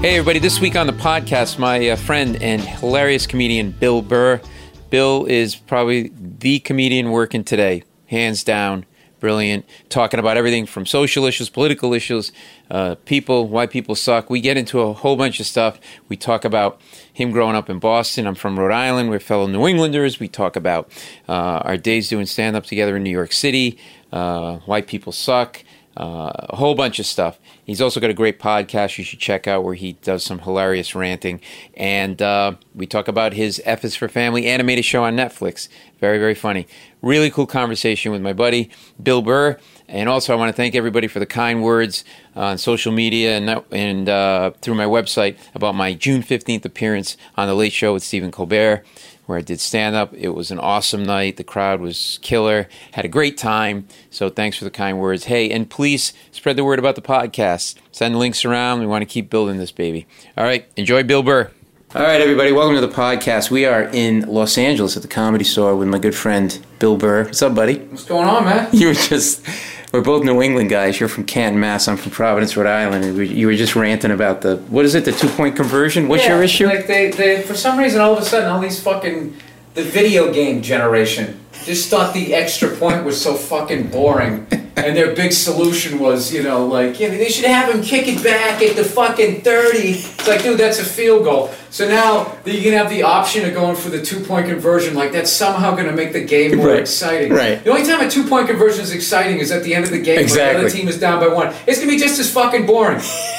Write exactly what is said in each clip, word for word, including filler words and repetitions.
Hey everybody, this week on the podcast, my uh, friend and hilarious comedian Bill Burr. Bill is probably the comedian working today, hands down, brilliant, talking about everything from social issues, political issues, uh, people, why people suck. We get into a whole bunch of stuff. We talk about him growing up in Boston. I'm from Rhode Island. We're fellow New Englanders. We talk about uh, our days doing stand-up together in New York City, uh, why people suck, uh, a whole bunch of stuff. He's also got a great podcast you should check out where he does some hilarious ranting. And uh, we talk about his F is for Family animated show on Netflix. Very, very funny. Really cool conversation with my buddy, Bill Burr. And also I want to thank everybody for the kind words on social media and, and uh, through my website about my June fifteenth appearance on The Late Show with Stephen Colbert, where I did stand-up. It was an awesome night. The crowd was killer. Had a great time. So thanks for the kind words. Hey, and please spread the word about the podcast. Send links around. We want to keep building this baby. All right. Enjoy Bill Burr. All right, everybody. Welcome to the podcast. We are in Los Angeles at the Comedy Store with my good friend Bill Burr. What's up, buddy? What's going on, man? You were just... We're both New England guys. You're from Canton, Mass. I'm from Providence, Rhode Island. And we, you were just ranting about the, what is it, the two-point conversion? What's yeah, your issue? Like they, they, for some reason, all of a sudden, all these fucking, the video game generation just thought the extra point was so fucking boring. And their big solution was, you know, like, yeah, they should have him kick it back at the fucking thirty. It's like, dude, that's a field goal. So now you can have the option of going for the two-point conversion. Like, that's somehow going to make the game more right. exciting. Right. The only time a two-point conversion is exciting is at the end of the game exactly. when the other team is down by one. It's going to be just as fucking boring.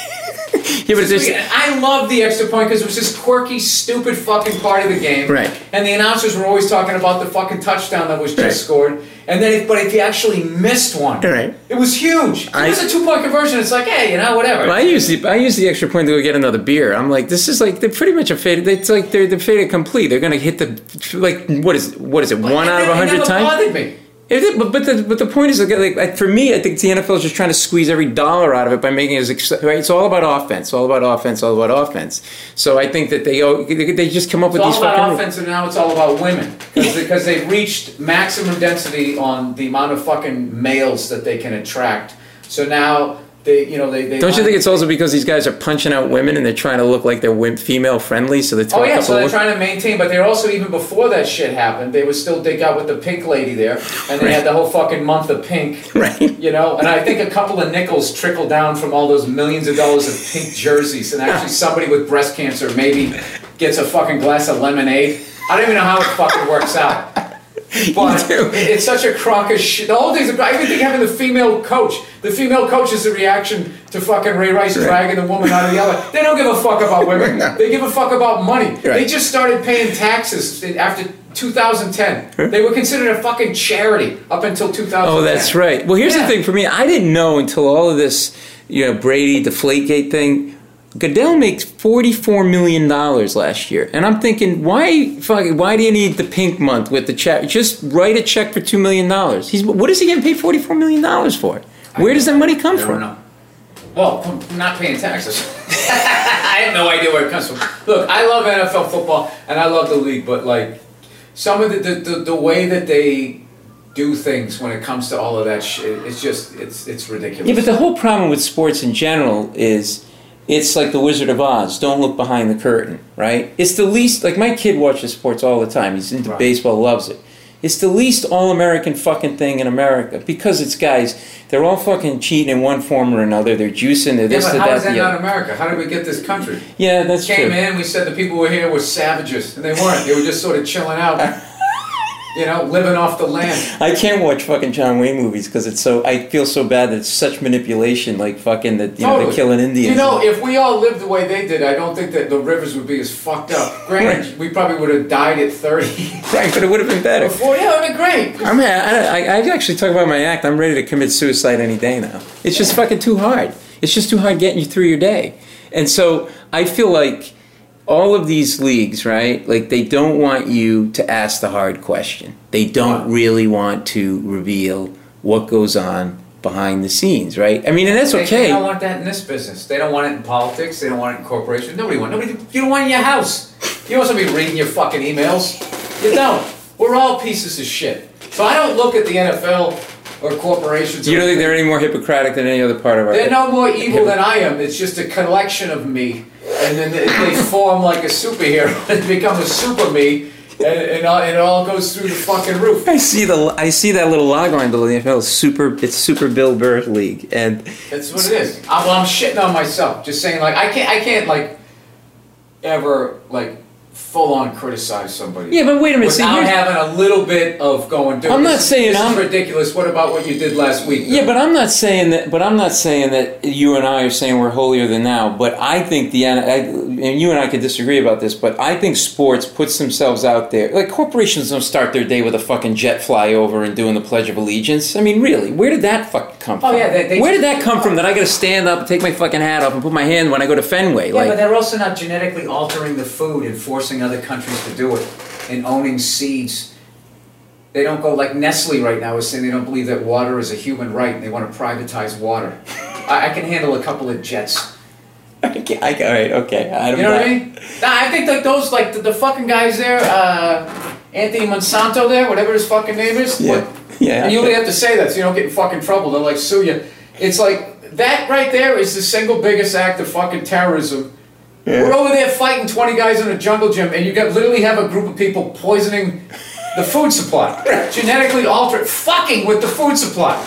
Yeah, but just, I love the extra point because it was this quirky, stupid fucking part of the game. Right. And the announcers were always talking about the fucking touchdown that was just right. scored. And then, if, but if you actually missed one, right. it was huge. If I, it was a two-point conversion. It's like, hey, you know, whatever. Well, I use the I use the extra point to go get another beer. I'm like, this is like they're pretty much a fade. It's like they're they're fade complete. They're gonna hit the like what is what is it well, one it, out of a hundred times? It never bothered me. It, but but the but the point is like, like for me, I think the N F L is just trying to squeeze every dollar out of it by making it as ex- right. It's all about offense, all about offense, all about offense. So I think that they they just come up it's with all these about fucking offense, and now it's all about women because they've reached maximum density on the amount of fucking males that they can attract. So now. They, you know, they, they Don't you think it's also because these guys are punching out women and they're trying to look like they're female friendly, so they throw oh a yeah, couple so they're of... trying to maintain, but they're also even before that shit happened, they would still dig out with the pink lady there, and they right. had the whole fucking month of pink, right? You know, and I think a couple of nickels trickled down from all those millions of dollars of pink jerseys, and actually somebody with breast cancer maybe gets a fucking glass of lemonade. I don't even know how it fucking works out. But it's such a crock of shit. The whole thing's. I even think having the female coach. The female coach is a reaction to fucking Ray Rice right. dragging the woman out of the elevator. They don't give a fuck about women. No. They give a fuck about money. Right. They just started paying taxes after two thousand ten. They were considered a fucking charity up until two thousand ten. Oh, that's right. Well, here's yeah. the thing for me. I didn't know until all of this, you know, Brady, Deflategate thing. Goodell makes forty-four million dollars last year. And I'm thinking, why fucking, why do you need the pink month with the check? Just write a check for two million dollars. He's, what is he getting paid forty-four million dollars for? Where does that money come I from? don't know. Well, from not paying taxes. I have no idea where it comes from. Look, I love N F L football, and I love the league, but, like, some of the, the, the, the way that they do things when it comes to all of that shit, it's just, it's it's ridiculous. Yeah, but the whole problem with sports in general is... It's like the Wizard of Oz. Don't look behind the curtain, right? It's the least... Like, my kid watches sports all the time. He's into right. baseball, loves it. It's the least all-American fucking thing in America. Because it's guys, they're all fucking cheating in one form or another. They're juicing, they're yeah, this, but they're how that, is that the not other. America? How did we get this country? Yeah, that's Came true. in, we said the people who were here were savages. And they weren't. They were just sort of chilling out. You know, living off the land. I can't watch fucking John Wayne movies because it's so... I feel so bad that it's such manipulation, like fucking that, you know, Totally. they're killing Indians. You know, if we all lived the way they did, I don't think that the rivers would be as fucked up. Granted, Right. we probably would have died at thirty. Right, but it would have been better. Before, yeah, it would have been great. I mean, I, I, I actually talk about my act. I'm ready to commit suicide any day now. It's just fucking too hard. It's just too hard getting you through your day. And so I feel like all of these leagues, right, like they don't want you to ask the hard question. They don't really want to reveal what goes on behind the scenes, right? I mean, and that's they, okay. They don't want that in this business. They don't want it in politics. They don't want it in corporations. Nobody wants. Nobody. You don't want it in your house. You don't want somebody reading your fucking emails. You don't. We're all pieces of shit. So I don't look at the N F L or corporations. You don't think they're any more Hippocratic than any other part of our... They're no more evil than I am. It's just a collection of me and then they, they form like a superhero and become a super me, and, and, all, and it all goes through the fucking roof. I see the I see that little logo on below the N F L. Super, it's Super Bill Burr League, and that's what it is. I, well, I'm shitting on myself, just saying like I can't I can't like ever like full on criticize somebody. Yeah, but wait a minute. Without See, having a little bit of going. Dude, I'm not this, saying this I'm is ridiculous. What about what you did last week? Yeah, but I'm not saying that. But I'm not saying that you and I are saying we're holier than thou. But I think the I, and you and I could disagree about this. But I think sports puts themselves out there. Like corporations don't start their day with a fucking jet flyover and doing the Pledge of Allegiance. I mean, really, where did that fucking come from? Oh yeah, they, they where did that come from? That I got to stand up and take my fucking hat off and put my hand when I go to Fenway. Yeah, like, but they're also not genetically altering the food and forcing other countries to do it and owning seeds. They don't go like Nestle right now is saying they don't believe that water is a human right and they want to privatize water. I, I can handle a couple of jets. I can't, I, all right, okay. I don't You know what I mean? Nah, I think like those like the, the fucking guys there, uh, Anthony Monsanto there, whatever his fucking name is. Yeah. What, Yeah. and you only have to say that so you don't get in fucking trouble. They'll like sue you. It's like that right there is the single biggest act of fucking terrorism. Yeah. We're over there fighting twenty guys in a jungle gym, and you got literally have a group of people poisoning the food supply, genetically altered, fucking with the food supply,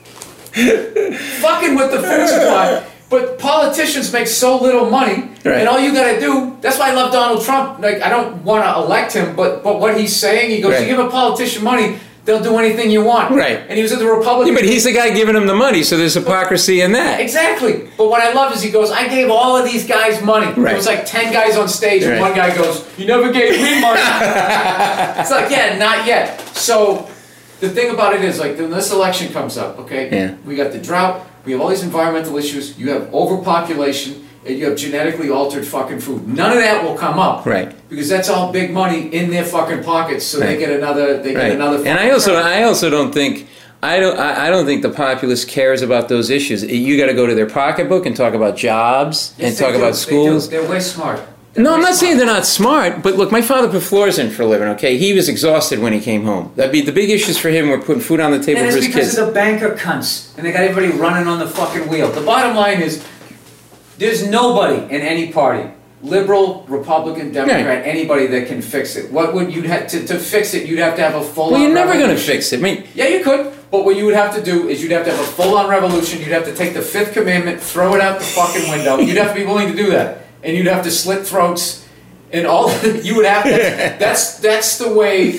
fucking with the food supply. But politicians make so little money, right. and all you got to do. That's why I love Donald Trump. Like I don't want to elect him, but but what he's saying, he goes, right. you give a politician money, they'll do anything you want. Right. And he was at the Republican. Yeah, but he's the guy giving him the money, so there's hypocrisy in that. Exactly. But what I love is he goes, I gave all of these guys money. Right. There was like ten guys on stage, and Right. one guy goes, you never gave me money. It's like, yeah, not yet. So the thing about it is, like, when this election comes up, okay, Yeah. we got the drought, we have all these environmental issues, you have overpopulation, and you have genetically altered fucking food. None of that will come up. Right. Because that's all big money in their fucking pockets, so Right. they get another, they Right. get another And I also, I also don't think, I don't, I I don't think the populace cares about those issues. You got to go to their pocketbook and talk about jobs Yes, and they talk do. about They do. schools. They're way smart. They're No, I'm way not smart. saying they're not smart, but look, my father put floors in for a living, okay? He was exhausted when he came home. That'd be the big issues for him were putting food on the table And for it's his because kids. of the banker cunts, and they got everybody running on the fucking wheel. The bottom line is, there's nobody in any party, liberal, Republican, Democrat, Right. anybody that can fix it. What would you have to to fix it? You'd have to have a full. Well, you're never going to fix it. I mean, Yeah, you could, but what you would have to do is you'd have to have a full-on revolution. You'd have to take the Fifth Commandment, throw it out the fucking window. You'd have to be willing to do that, and you'd have to slit throats, and all. You would have to. That's that's the way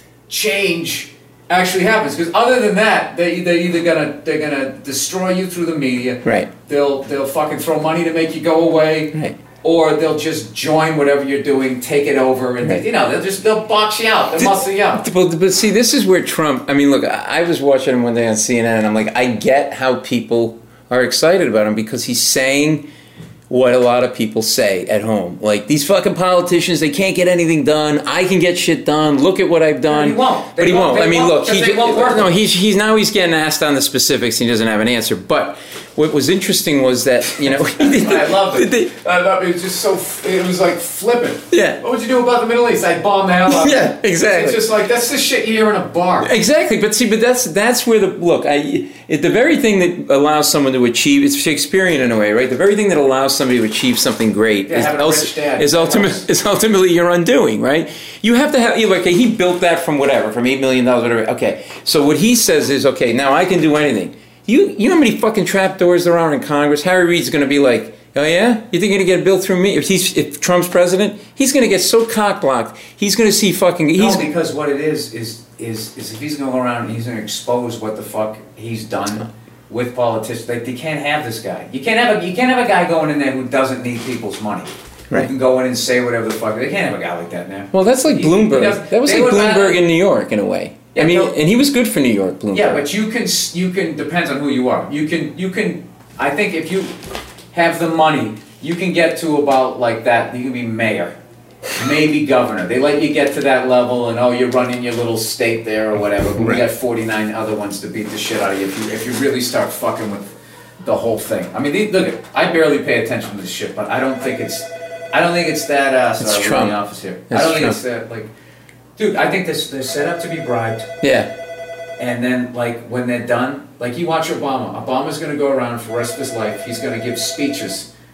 change actually happens. Because other than that, they they're either gonna they're gonna destroy you through the media. Right. They'll they'll fucking throw money to make you go away. Right. Or they'll just join whatever you're doing, take it over, and Right. they, you know they'll just they'll box you out, they'll muscle you out. But, but see, this is where Trump. I mean, look, I I was watching him one day on C N N, and I'm like, I get how people are excited about him because he's saying what a lot of people say at home. Like, these fucking politicians, they can't get anything done. I can get shit done. Look at what I've done. But he won't. But They he won't. won't. They I mean, won't, look, 'cause he they won't work. no, he's he's now he's getting asked on the specifics. And he doesn't have an answer. But what was interesting was that you know I loved it. They- I loved it. It was just so. It was like flippant. Yeah. What would you do about the Middle East? I bomb the hell out of Yeah, it. exactly. It's just like that's the shit you hear in a bar. Exactly, but see, but that's that's where the look. I it, the very thing that allows someone to achieve it's Shakespearean in a way, right? The very thing that allows somebody to achieve something great Yeah, is, having a else- rich dad. is ultimate is ultimately your undoing, right? You have to have you like okay, he built that from whatever, from eight million dollars, whatever. Okay, so what he says is okay. Now I can do anything. You you know how many fucking trapdoors there are in Congress? Harry Reid's going to be like. Oh yeah? You think you're gonna get a bill through me? If he's if Trump's president, he's gonna get so cock blocked. He's gonna see fucking. He's No, because what it is is is is if he's going to go around and he's going to expose what the fuck he's done with politicians, like they can't have this guy. You can't have a you can't have a guy going in there who doesn't need people's money. Right. Who can go in and say whatever the fuck. They can't have a guy like that now. Well, that's like He- he Bloomberg. does- That was they like would Bloomberg rather- in New York in a way. Yeah, I mean, no- and he was good for New York, Bloomberg. Yeah, but you can you can depends on who you are. You can you can I think if you have the money, you can get to about like that. You can be mayor, maybe governor. They let you get to that level, and oh, you're running your little state there or whatever. But we Right. got forty-nine other ones to beat the shit out of you if you if you really start fucking with the whole thing. I mean, they, look, I barely pay attention to this shit, but I don't think it's I don't think it's that. Uh, sorry, we're in Trump. the office here. It's I don't think Trump. it's that like, dude. I think this they're set up to be bribed. Yeah. And then, like, when they're done, like, you watch Obama. Obama's going to go around for the rest of his life. He's going to give speeches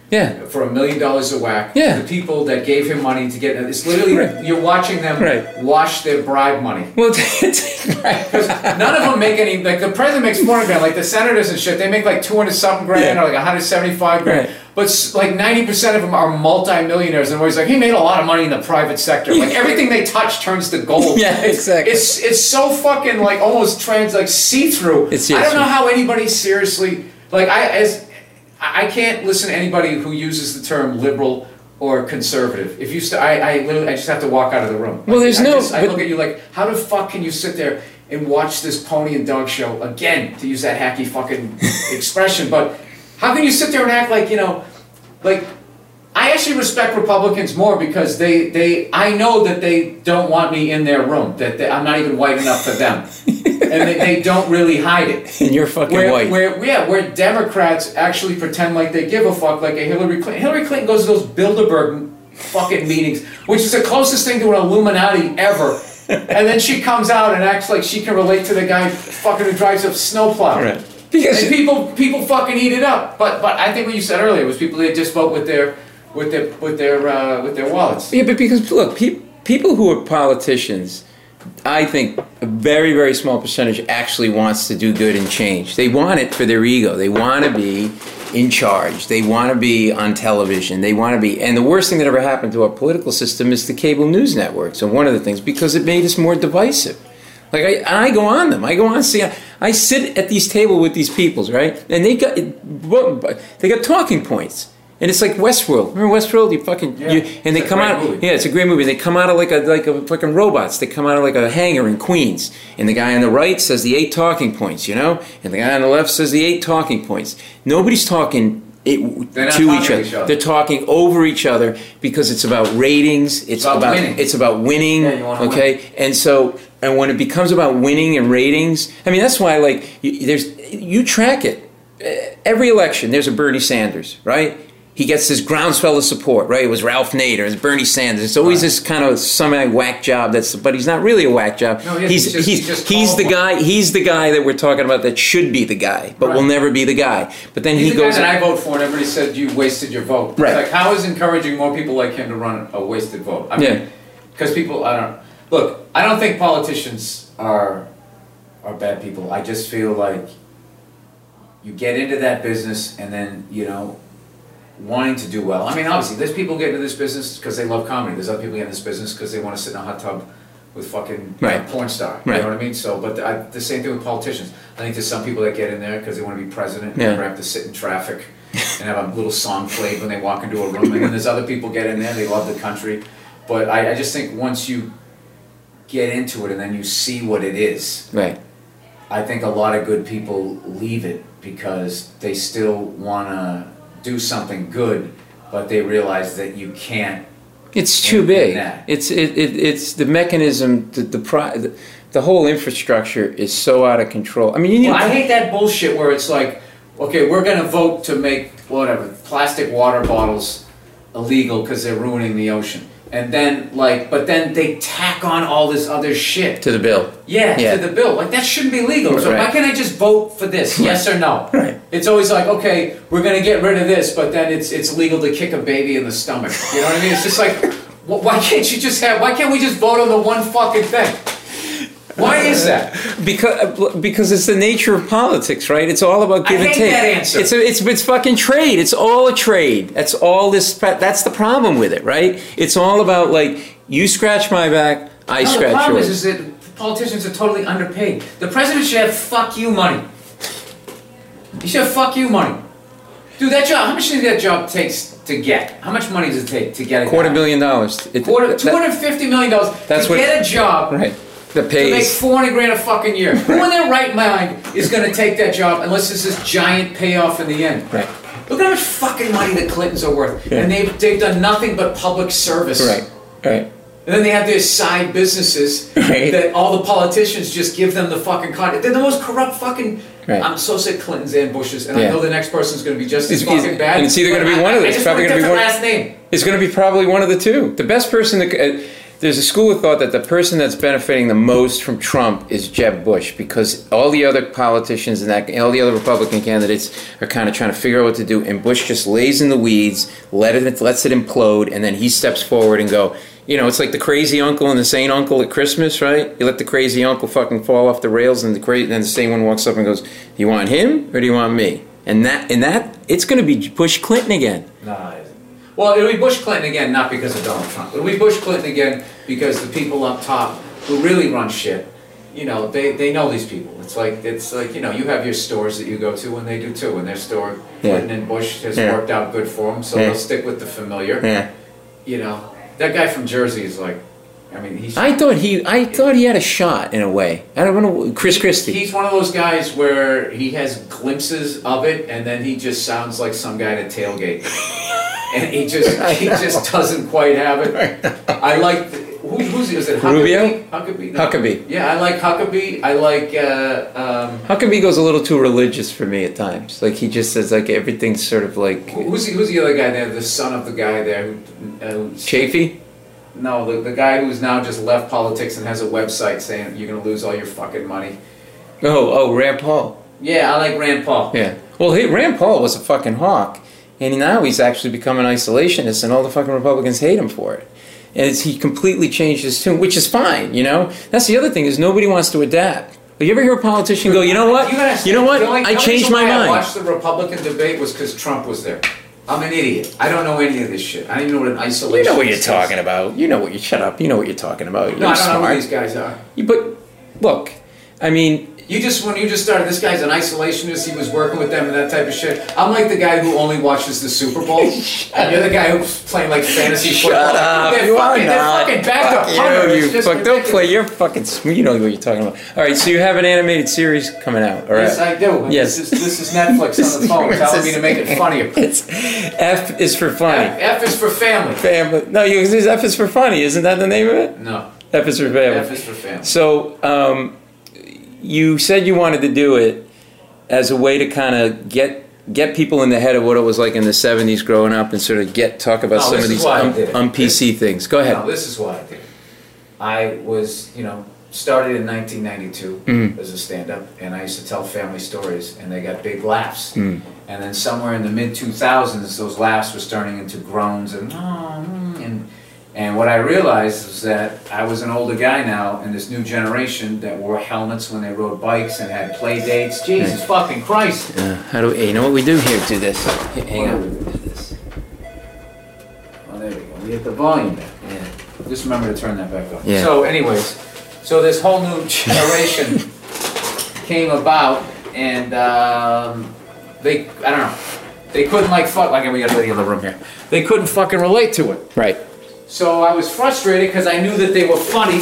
Yeah. For a million dollars a whack. Yeah. The people that gave him money to get it's literally Right. you're watching them Right. wash their bribe money. Well, it's, right. Because none of them make any. Like the president makes four hundred grand. Like the senators and shit, they make like two hundred something grand Yeah. or like one hundred seventy-five grand. Right. But s- like ninety percent of them are multi-millionaires, and always like he made a lot of money in the private sector. Like everything they touch turns to gold. Yeah, it's, exactly. It's it's so fucking like almost trans like see-through. It's- I don't yes, know yeah. how anybody seriously like I as I I can't listen to anybody who uses the term liberal or conservative. If you, st- I, I literally, I just have to walk out of the room. Well, there's I no- Just, I but- look at you like, how the fuck can you sit there and watch this pony and dog show again? To use that hacky fucking expression, but how can you sit there and act like you know, like. I actually respect Republicans more because they, they I know that they don't want me in their room, that they, I'm not even white enough for them. And they, they don't really hide it. And you're fucking Where, white. where, yeah, where Democrats actually pretend like they give a fuck, like a Hillary Clinton. Hillary Clinton goes to those Bilderberg fucking meetings, which is the closest thing to an Illuminati ever. And then she comes out and acts like she can relate to the guy fucking who drives a snowplow. Right. Because And people people fucking eat it up. But but I think what you said earlier was people that just vote with their with their with their uh, with their wallets. Yeah, but because look, pe- people who are politicians, I think a very, very small percentage actually wants to do good and change. They want it for their ego. They want to be in charge. They want to be on television. They want to be. And the worst thing that ever happened to our political system is the cable news networks. And one of the things, because it made us more divisive. Like I, and I go on them. I go on. See, I, I sit at these tables with these peoples, right? And they got they got talking points. And it's like Westworld. Remember Westworld? You fucking Yeah. you, and they It's a come great out. movie. Yeah, it's a great movie. They come out of like a like a fucking robots. They come out of like a hangar in Queens. And the guy on the right says the eight talking points, you know, and the guy on the left says the eight talking points. Nobody's talking it, They're not to talking each to other. each other. They're talking over each other because it's about ratings. It's About about, winning. it's about winning. Yeah, you wanna okay, win. and so and when it becomes about winning and ratings, I mean that's why like you, there's you track it. Uh, Every election, there's a Bernie Sanders, right? He gets this groundswell of support, right? It was Ralph Nader, it's Bernie Sanders. It's always Right. this kind of semi whack job. That's, but he's not really a whack job. No, he is. he's He's just- he's he's just he's the called- guy. He's the guy that we're talking about that should be the guy, but Right. will never be the guy. But then He's he the goes. guy that I vote for, and everybody said you wasted your vote. Right. It's like, how is encouraging more people like him to run a wasted vote? I mean, Yeah. because people, I don't look. I don't think politicians are are bad people. I just feel like you get into that business, and then you know, wanting to do well. I mean, obviously, there's people get into this business because they love comedy. There's other people get into this business because they want to sit in a hot tub with fucking you know, Right. porn star. You Right. know what I mean? So, but the, I, the same thing with politicians. I think there's some people that get in there because they want to be president and Yeah. never have to sit in traffic and have a little song played when they walk into a room. And then there's other people get in there, they love the country. But I, I just think once you get into it and then you see what it is, Right. I think a lot of good people leave it because they still want to do something good, but they realize that you can't. It's too in- big. in that. It's it, it it's the mechanism. The the, pro, the the whole infrastructure is so out of control. I mean, you need. Well, I hate that bullshit where it's like, okay, we're going to vote to make whatever plastic water bottles illegal because they're ruining the ocean. And then, like, but then they tack on all this other shit. to the bill. Yeah, Yeah. to the bill. Like, that shouldn't be legal. So Right. why can't I just vote for this? Yes or no? Right. It's always like, okay, we're going to get rid of this, but then it's it's legal to kick a baby in the stomach. You know what I mean? It's just like, wh- why can't you just have, why can't we just vote on the one fucking thing? Why is that? Because because it's the nature of politics, right? It's all about give I and hate take. that answer. It's a, it's it's fucking trade. It's all a trade. That's all this. That's the problem with it, right? It's all about like you scratch my back, I No, the scratch problem yours. is, is that politicians are totally underpaid. The president should have fuck you money. He should have fuck you money. Dude, that job, how much do you think that job takes to get? How much money does it take to get a Quarter guy? billion dollars. It- Quarter, that- two hundred fifty million dollars That's to what- get a job right. That to make pays. four hundred grand a fucking year. Who in their right mind is going to take that job unless there's this giant payoff in the end? Right. Look at how much fucking money the Clintons are worth. Yeah. And they've, they've done nothing but public service. Right. Right. And then they have their side businesses Right. that all the politicians just give them the fucking content. They're the most corrupt fucking. Right. I'm so sick Clintons and Bushes, and I Yeah. know the next person's going to be just as It's- it's- fucking bad. and it's either gonna but be I- one of I, the- I it's just probably want a gonna be different one- last name. It's going to be probably one of the two. The best person that. Uh, there's a school of thought that the person that's benefiting the most from Trump is Jeb Bush, because all the other politicians and that, all the other Republican candidates are kind of trying to figure out what to do, and Bush just lays in the weeds, let it, lets it implode, and then he steps forward and go, you know, it's like the crazy uncle and the sane uncle at Christmas, right? You let the crazy uncle fucking fall off the rails, and the cra- then the sane one walks up and goes, do you want him or do you want me? And that, and that, it's going to be Bush Clinton again. No, it isn't. Well, it'll be Bush Clinton again, not because of Donald Trump. It'll be Bush Clinton again because the people up top who really run shit, you know, they, they know these people. It's like, it's like, you know, you have your stores that you go to, and they do too. And their store, Yeah. Clinton and Bush, has Yeah. worked out good for them, so Yeah. they'll stick with the familiar. Yeah. You know, that guy from Jersey is like, I mean, he's... I thought he, I thought he had a shot in a way. I don't know, Chris Christie. He's one of those guys where he has glimpses of it, and then he just sounds like some guy at a tailgate. And he just he just doesn't quite have it. I like the, who, who's is it? Huckabee? Rubio? Huckabee. No. Huckabee. Yeah, I like Huckabee. I like. Uh, um, Huckabee goes a little too religious for me at times. Like he just says like everything's sort of like who's the, who's the other guy there? The son of the guy there who. Uh, who's- Chafee. No, the the guy who's now just left politics and has a website saying you're gonna lose all your fucking money. Oh, oh, Rand Paul. Yeah, I like Rand Paul. Yeah. Well, he, Rand Paul was a fucking hawk, and now he's actually become an isolationist, and all the fucking Republicans hate him for it. And it's, he completely changed his tune, which is fine, you know? That's the other thing, is nobody wants to adapt. But you ever hear a politician go, you know what? You, You know what? the only- I the changed reason my why I mind. watched the Republican debate was because Trump was there. I'm an idiot. I don't know any of this shit. I don't even know what an isolation You know what you're is. talking about. You know what you shut up. You know what you're talking about. You're No, I don't know smart. who these guys are. You- But look, I mean, You just, when you just started, this guy's an isolationist, he was working with them and that type of shit. I'm like the guy who only watches the Super Bowl. And you're the guy who's playing like fantasy shut football. up. They're You fucking, are they're not. fucking back Fuck to you, punter. you It's just fuck, don't ridiculous. play. You're fucking. sm- You know what you're talking about. All right, so you have an animated series coming out. All right. Yes, I do. Yes. This is, this is Netflix on the phone telling me to make it funnier. It's F is for funny. F, F is for family. Family. No, you, F is for funny. Isn't that the name of it? No. F is for family. F is for family. So, um, you said you wanted to do it as a way to kind of get get people in the head of what it was like in the seventies growing up, and sort of get talk about No, some this of is these why I un, did it. un P C things. Go ahead. No, this is why I did it. I was, you know, started in nineteen ninety-two Mm. as a stand-up, and I used to tell family stories, and they got big laughs. Mm. And then somewhere in the mid two thousands, those laughs were turning into groans and oh, mm, and and what I realized was that I was an older guy now in this new generation that wore helmets when they rode bikes and had play dates. Jesus fucking Christ! Uh, how do we, you know what we do here? Do this. H- Hang on. Do this. Oh, there we go. We hit the volume back. Yeah. Just remember to turn that back up. Yeah. So, anyways, so this whole new generation came about, and um, they, I don't know, they couldn't like fuck. Like we got to the other room here. They couldn't fucking relate to it. Right. So I was frustrated because I knew that they were funny.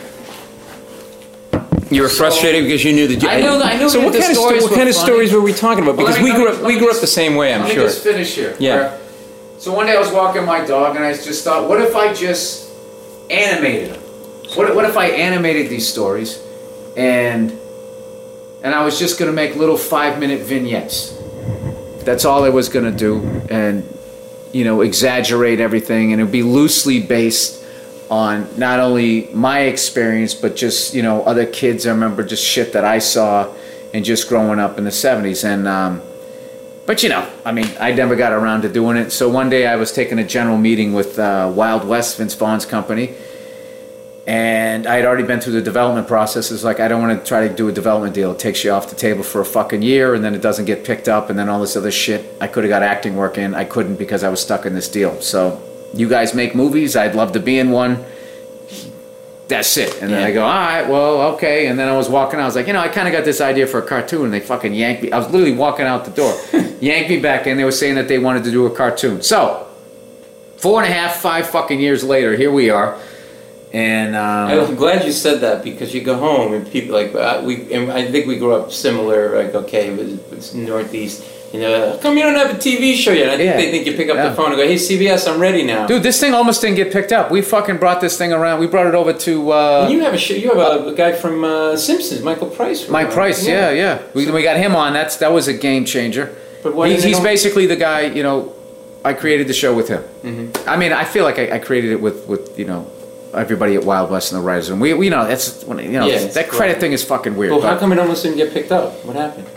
You were So- frustrated because you knew the. I knew that- I knew So that what the kind of sto- stories what were kind of funny. stories were we talking about? Well, Because let me- we grew let up me- we let grew me up the just- same way. I'm Let me sure. just finish here. Yeah. Where- So one day I was walking my dog and I just thought, what if I just animated them? What, what if I animated these stories and and I was just going to make little five minute vignettes? That's all I was going to do, and you know, exaggerate everything, and it would be loosely based on not only my experience but just, you know, other kids. I remember just shit that I saw and just growing up in the seventies. And um but you know, I mean, I never got around to doing it. So one day I was taking a general meeting with uh, Wild West, Vince Vaughn's company, and I had already been through the development process. It's like, I don't want to try to do a development deal. It takes you off the table for a fucking year, and then it doesn't get picked up, and then all this other shit. I could have got acting work in. I couldn't because I was stuck in this deal. So you guys make movies. I'd love to be in one. That's it. And then Yeah. I go, all right, well, okay. And then I was walking out. I was like, you know, I kind of got this idea for a cartoon. And they fucking yanked me. I was literally walking out the door. Yanked me back in. They were saying that they wanted to do a cartoon. So, four and a half, five fucking years later, here we are. And um, I'm glad you said that, because you go home and people like uh, we. And I think we grew up similar. Like, okay, it was, it's Northeast. You know, how come you don't have a T V show yet? I think Yeah. they think you pick up Yeah. the phone and go, "Hey, C B S, I'm ready now." dude, this thing almost didn't get picked up. We fucking brought this thing around. We brought it over to uh, And you have a show. You have a, a guy from uh, Simpsons, Michael Price. Mike Price. Yeah, yeah. We, we got him on. That's that was a game changer. But why He's, did they he's don't- basically the guy. You know, I created the show with him. Mhm. I mean, I feel like I, I created it with with you know. everybody at Wild West and the writers, and we, we you know that's you know Yeah, that credit right. thing is fucking weird. Well, but, how come it almost didn't get picked up? What happened?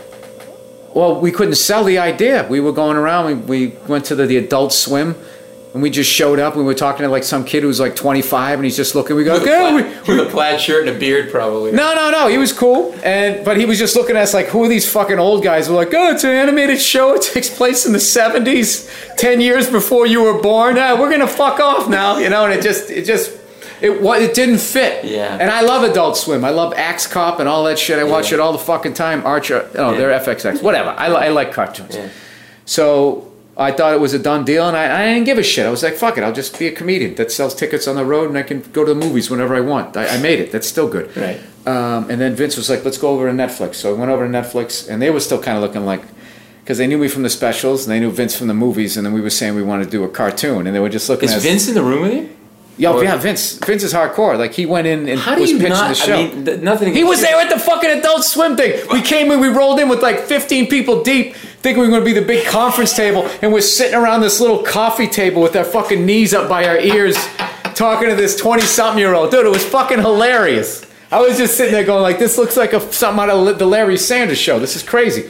well, we couldn't sell the idea. We were going around. We, we went to the, the Adult Swim, and we just showed up. And we were talking to like some kid who was like twenty-five, and he's just looking. We go, With, a yeah, plaid, we, with a plaid shirt and a beard, probably. no, no, no. He was cool, and but he was just looking at us like, who are these fucking old guys? We're like, oh, it's an animated show. It takes place in the seventies, ten years before you were born. Ah, we're gonna fuck off now, you know. And it just, it just, it what it didn't fit. Yeah. And I love Adult Swim. I love Axe Cop and all that shit. I watch Yeah. it all the fucking time. Archer, oh, Yeah. they're F X X, whatever. I, li- I like cartoons. Yeah. So I thought it was a done deal, and I, I didn't give a shit. I was like, fuck it, I'll just be a comedian that sells tickets on the road, and I can go to the movies whenever I want. I, I made it. That's still good. Right. Um, and then Vince was like, let's go over to Netflix. So I went over to Netflix, and they were still kind of looking like, because they knew me from the specials, and they knew Vince from the movies, and then we were saying we wanted to do a cartoon, and they were just looking Is at us. Vince in the room with you? Yo, Or- yeah, Vince. Vince is hardcore. Like, he went in and How do was you pitching not? the show. I mean, th- nothing. He was there at the fucking Adult Swim thing. We came in, we rolled in with like fifteen people deep, thinking we were going to be the big conference table, and we're sitting around this little coffee table with our fucking knees up by our ears, talking to this twenty-something-year-old. Dude, it was fucking hilarious. I was just sitting there going like, this looks like a, something out of the Larry Sanders Show. This is crazy.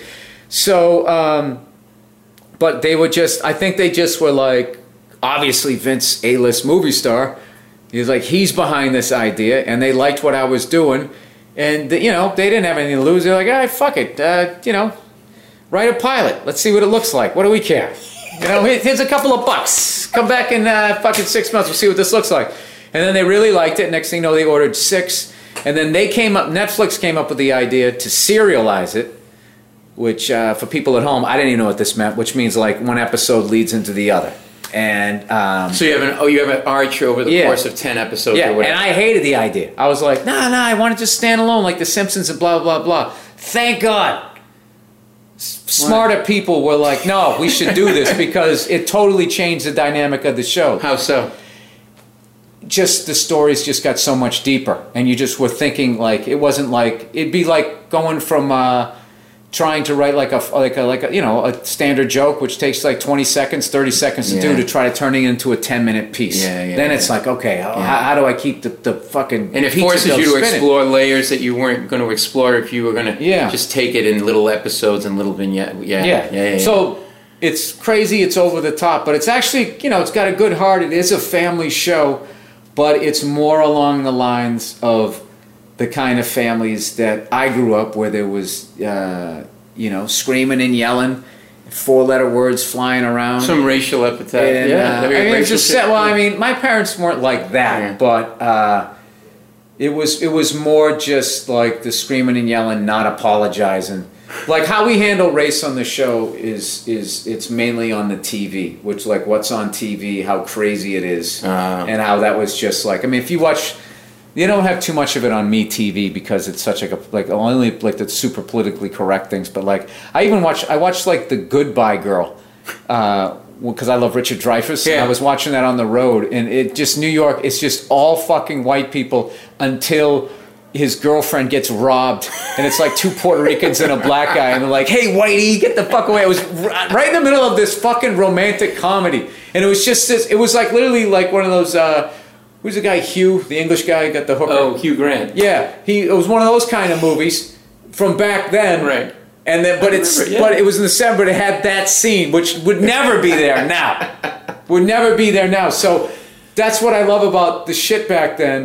So, um, but they were just, I think they just were like, obviously Vince, A-list movie star, he was like, he's behind this idea, and they liked what I was doing, and you know, they didn't have anything to lose. They're like, all right, fuck it, uh, you know, write a pilot. Let's see what it looks like. What do we care? You know, here- here's a couple of bucks. Come back in uh, fucking six months. We'll see what this looks like. And then they really liked it. Next thing you know, they ordered six, and then they came up. Netflix came up with the idea to serialize it, which uh, for people at home, I didn't even know what this meant. Which means like one episode leads into the other. And um, So you have an oh, you have an arch over the Yeah. course of ten episodes. yeah, or and whatever. I hated the idea. I was like, nah, nah, I want to just stand alone like The Simpsons and blah, blah, blah. Thank God. S- Smarter people were like, no, we should do this because it totally changed the dynamic of the show. How so? Just the stories just got so much deeper, and you just were thinking like it wasn't like it'd be like going from uh, trying to write like a like a like a you know a standard joke which takes like twenty seconds, thirty seconds to Yeah. do to try to turn it into a ten minute piece. Yeah, yeah, then it's yeah. like okay, how, Yeah. how, how do I keep the, the fucking And it pizza forces dough you to spinning? explore layers that you weren't going to explore if you were going to Yeah. just take it in little episodes and little vignettes. Yeah. Yeah. Yeah. yeah, yeah. So it's crazy, it's over the top, but it's actually, you know, it's got a good heart. It is a family show, but it's more along the lines of the kind of families that I grew up where there was, uh, you know, screaming and yelling, four-letter words flying around. some racial epithet. And, yeah. uh, I mean, it's racial just shit. sad- well, I mean, my parents weren't like that, Yeah. but uh, it was it was more just like the screaming and yelling, not apologizing. Like how we handle race on the show is is it's mainly on the T V, which like what's on T V, how crazy it is, Uh. and how that was just like. I mean, if you watch. You don't have too much of it on Me T V because it's such like a like only like the super politically correct things. But like I even watch I watched like the Goodbye Girl, uh, because I love Richard Dreyfuss. And Yeah. I was watching that on the road, and it just New York. It's just all fucking white people until his girlfriend gets robbed, and it's like two Puerto Ricans and a black guy, and they're like, "Hey, whitey, get the fuck away!" I was r- right in the middle of this fucking romantic comedy, and it was just this. It was like literally like one of those. Uh, Who's the guy, Hugh, the English guy, got the hooker? Oh, Hugh Grant. Yeah, he. It was one of those kind of movies from back then. Right. And then, but it's remember, yeah. but it was in the seventies, but it had that scene, which would never be there now. Would never be there now. So that's what I love about the shit back then.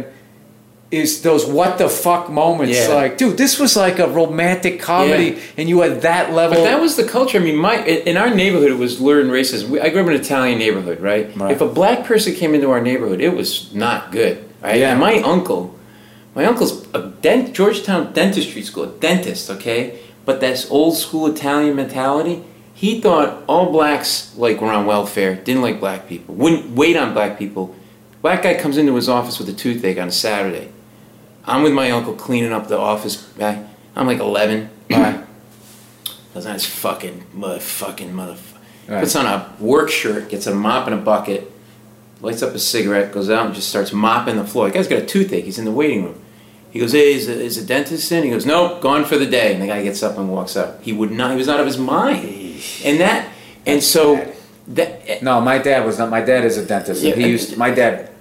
Is those what the fuck moments? Yeah. Like, dude, this was like a romantic comedy, Yeah. and you had that level. But that was the culture. I mean, my in our neighborhood, it was lurid and racist. We, I grew up in an Italian neighborhood, right? Right. If a black person came into our neighborhood, it was not good, right? Yeah. And my uncle, my uncle's a dent, Georgetown dentistry school, a dentist, okay? But that's old school Italian mentality. He thought all blacks like were on welfare, didn't like black people, wouldn't wait on black people. Black guy comes into his office with a toothache on a Saturday. I'm with my uncle cleaning up the office. Guy. I'm like eleven. Right. Doesn't his fucking motherfucking motherfucker. Right. Puts on a work shirt, gets a mop and a bucket, lights up a cigarette, goes out and just starts mopping the floor. The guy's got a toothache. He's in the waiting room. He goes, "Hey, is a, is a dentist in?" He goes, "Nope, gone for the day." And the guy gets up and walks out. He would not. He was out of his mind. And that. And so bad. that. No, my dad was not. My dad is a dentist. Yeah, he and- used. My dad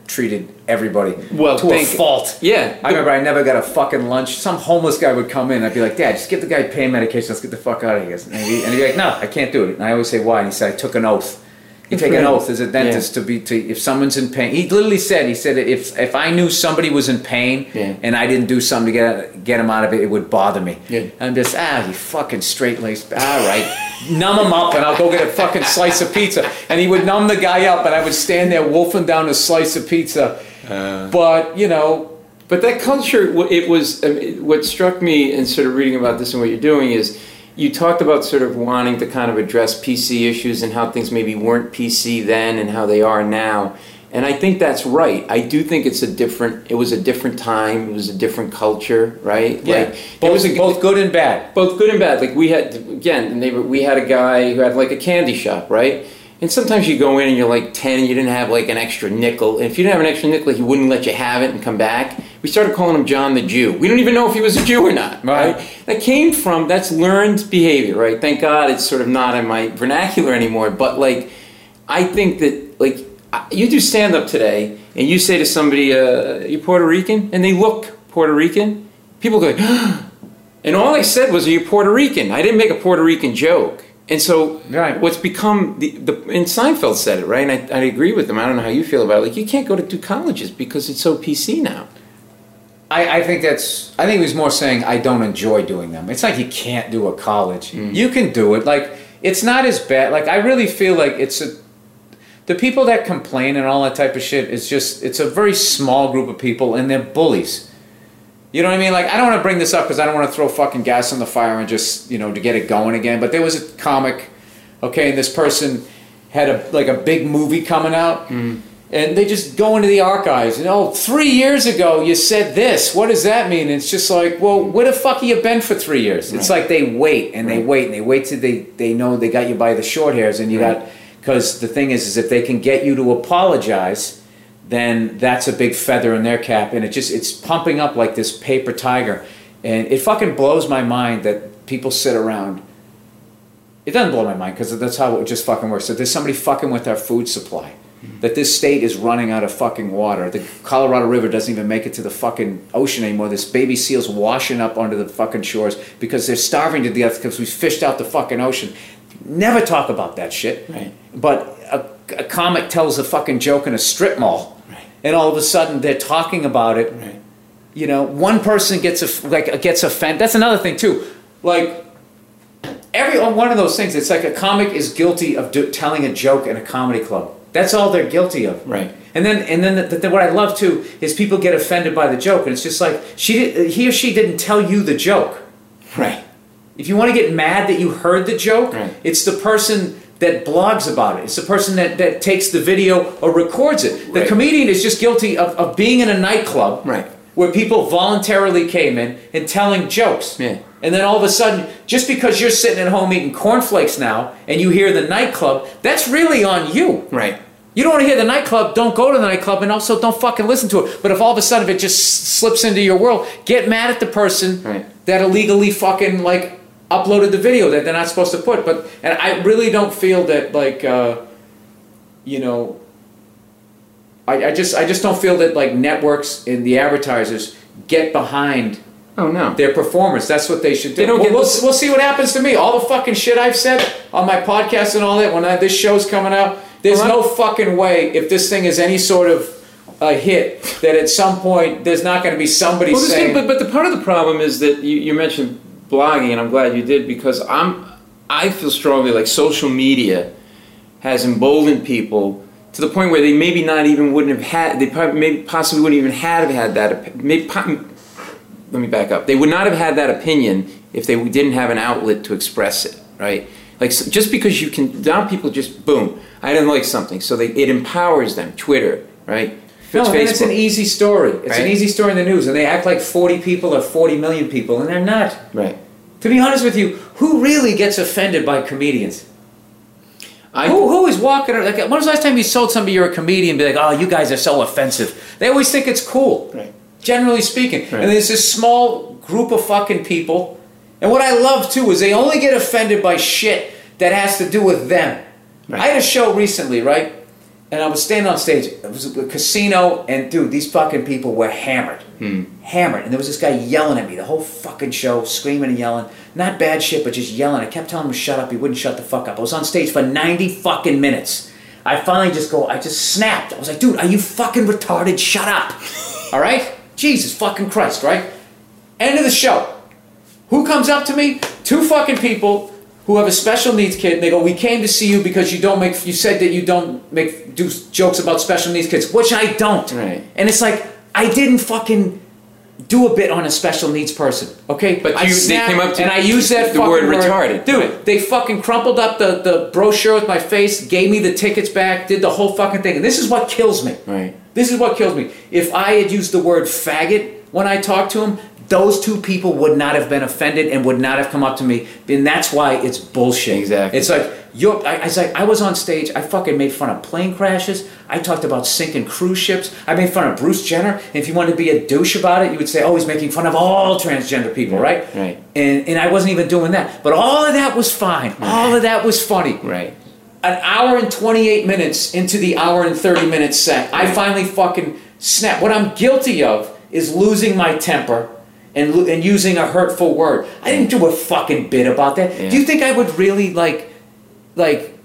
treated everybody well, to think, a fault. Yeah. I remember I never got a fucking lunch. Some homeless guy would come in. I'd be like, Dad, just give the guy pain medication. Let's get the fuck out of here. And he'd, and he'd be like, no, I can't do it. And I always say, why? And he said, I took an oath. You take an oath as a dentist yeah. to be to if someone's in pain. He literally said, he said, if if I knew somebody was in pain yeah. and I didn't do something to get get him out of it, it would bother me. Yeah. I'm just, ah, you fucking straight-laced. All right. Numb him up and I'll go get a fucking slice of pizza. And he would numb the guy up and I would stand there wolfing down a slice of pizza. Uh, but, you know. But that culture, it was, I mean, what struck me in sort of reading about this and what you're doing is, you talked about sort of wanting to kind of address P C issues and how things maybe weren't P C then and how they are now. And I think that's right. I do think it's a different, it was a different time, it was a different culture, right? Yeah, like, both, it was a, both good and bad. Both good and bad. Like we had, again, they, we had a guy who had like a candy shop, right? And sometimes you go in and you're like ten and you didn't have like an extra nickel. And if you didn't have an extra nickel, he wouldn't let you have it and come back. We started calling him John the Jew. We don't even know if he was a Jew or not, right? right? That came from, that's learned behavior, right? Thank God it's sort of not in my vernacular anymore. But like, I think that like, you do stand up today and you say to somebody, uh, you Puerto Rican? And they look Puerto Rican. People go, and all I said was, are you Puerto Rican? I didn't make a Puerto Rican joke. And so right. what's become, the, the and Seinfeld said it, right? And I, I agree with them. I don't know how you feel about it. Like, you can't go to two colleges because it's so P C now. I, I think that's, I think he was more saying, I don't enjoy doing them. It's like you can't do a college. Mm. You can do it. Like, it's not as bad. Like, I really feel like it's a, the people that complain and all that type of shit is just, it's a very small group of people and they're bullies. You know what I mean? Like, I don't want to bring this up because I don't want to throw fucking gas on the fire and just, you know, to get it going again. But there was a comic, okay, and this person had a like a big movie coming out, mm. and they just go into the archives and, oh, three years ago you said this. What does that mean? And it's just like, well, where the fuck have you been for three years? Right. It's like they wait and they right. wait and they wait till they, they know they got you by the short hairs, and you right. got, because the thing is, is if they can get you to apologize, then that's a big feather in their cap, and it just, it's pumping up like this paper tiger. And it fucking blows my mind that people sit around. It doesn't blow my mind because that's how it just fucking works. That there's somebody fucking with our food supply. Mm-hmm. That this state is running out of fucking water. The Colorado River doesn't even make it to the fucking ocean anymore. There's baby seals washing up onto the fucking shores because they're starving to death because we fished out the fucking ocean. Never talk about that shit. Right. But a, a comic tells a fucking joke in a strip mall. And all of a sudden they're talking about it. Right. You know, one person gets a, like gets offended. That's another thing too. Like every one of those things. It's like a comic is guilty of do, telling a joke in a comedy club. That's all they're guilty of. Right. And then and then the, the, what I love too is people get offended by the joke, and it's just like she he or she didn't tell you the joke. Right. If you want to get mad that you heard the joke, right. it's the person that blogs about it. It's the person that, that takes the video or records it. The right. comedian is just guilty of, of being in a nightclub right. where people voluntarily came in and telling jokes. Yeah. And then all of a sudden, just because you're sitting at home eating cornflakes now and you hear the nightclub, that's really on you. Right. You don't want to hear the nightclub, don't go to the nightclub, and also don't fucking listen to it. But if all of a sudden it just slips into your world, get mad at the person right. that illegally fucking, like, uploaded the video that they're not supposed to put. But and I really don't feel that, like, uh, you know, I, I just I just don't feel that, like, networks and the advertisers get behind oh no their performers. That's what they should do. They don't we'll, get we'll, we'll see what happens to me. All the fucking shit I've said on my podcast and all that, when I, this show's coming out, there's well, no fucking way, if this thing is any sort of a hit, that at some point there's not going to be somebody well, saying... Thing, but, but the part of the problem is that you, you mentioned blogging, and I'm glad you did, because I'm I feel strongly like social media has emboldened people to the point where they maybe not even wouldn't have had, they probably maybe possibly wouldn't even have had that, maybe, let me back up, they would not have had that opinion if they didn't have an outlet to express it, right? Like, so just because you can, now people just, boom, I didn't like something, so they, it empowers them, Twitter, right? No, and it's an easy story. It's right? an easy story in the news, and they act like forty people or forty million people, and they're not. Right. To be honest with you, who really gets offended by comedians? I, who who is walking around, like, when was the last time you told somebody you're a comedian and be like, oh, you guys are so offensive? They always think it's cool, right. generally speaking. Right. And there's this small group of fucking people, and what I love, too, is they only get offended by shit that has to do with them. Right. I had a show recently, right? and I was standing on stage. It was a casino, and dude, these fucking people were hammered. Hmm. Hammered. And there was this guy yelling at me the whole fucking show, screaming and yelling. Not bad shit, but just yelling. I kept telling him to shut up. He wouldn't shut the fuck up. I was on stage for ninety fucking minutes. I finally just go, I just snapped. I was like, dude, are you fucking retarded? Shut up. All right? Jesus fucking Christ, right? End of the show. Who comes up to me? Two fucking people who have a special needs kid, and they go, we came to see you because you don't make, you said that you don't make, do jokes about special needs kids, which I don't. Right. And it's like, I didn't fucking do a bit on a special needs person, okay? But I you, snapped, they came up to and I used that the fucking word retarded. Dude, Right. they fucking crumpled up the, the brochure with my face, gave me the tickets back, did the whole fucking thing. And this is what kills me. Right. This is what kills me. If I had used the word faggot when I talked to him, those two people would not have been offended and would not have come up to me. And that's why it's bullshit. Exactly. It's like, you're, I, I was like, I was on stage, I fucking made fun of plane crashes. I talked about sinking cruise ships. I made fun of Bruce Jenner. And if you wanted to be a douche about it, you would say, oh, he's making fun of all transgender people, right? Right. And, and I wasn't even doing that. But all of that was fine. Right. All of that was funny. Right. An hour and twenty-eight minutes into the hour and thirty minute set, I finally fucking snapped. What I'm guilty of is losing my temper and lo- and using a hurtful word. I didn't do a fucking bit about that. Yeah. Do you think I would really like, like,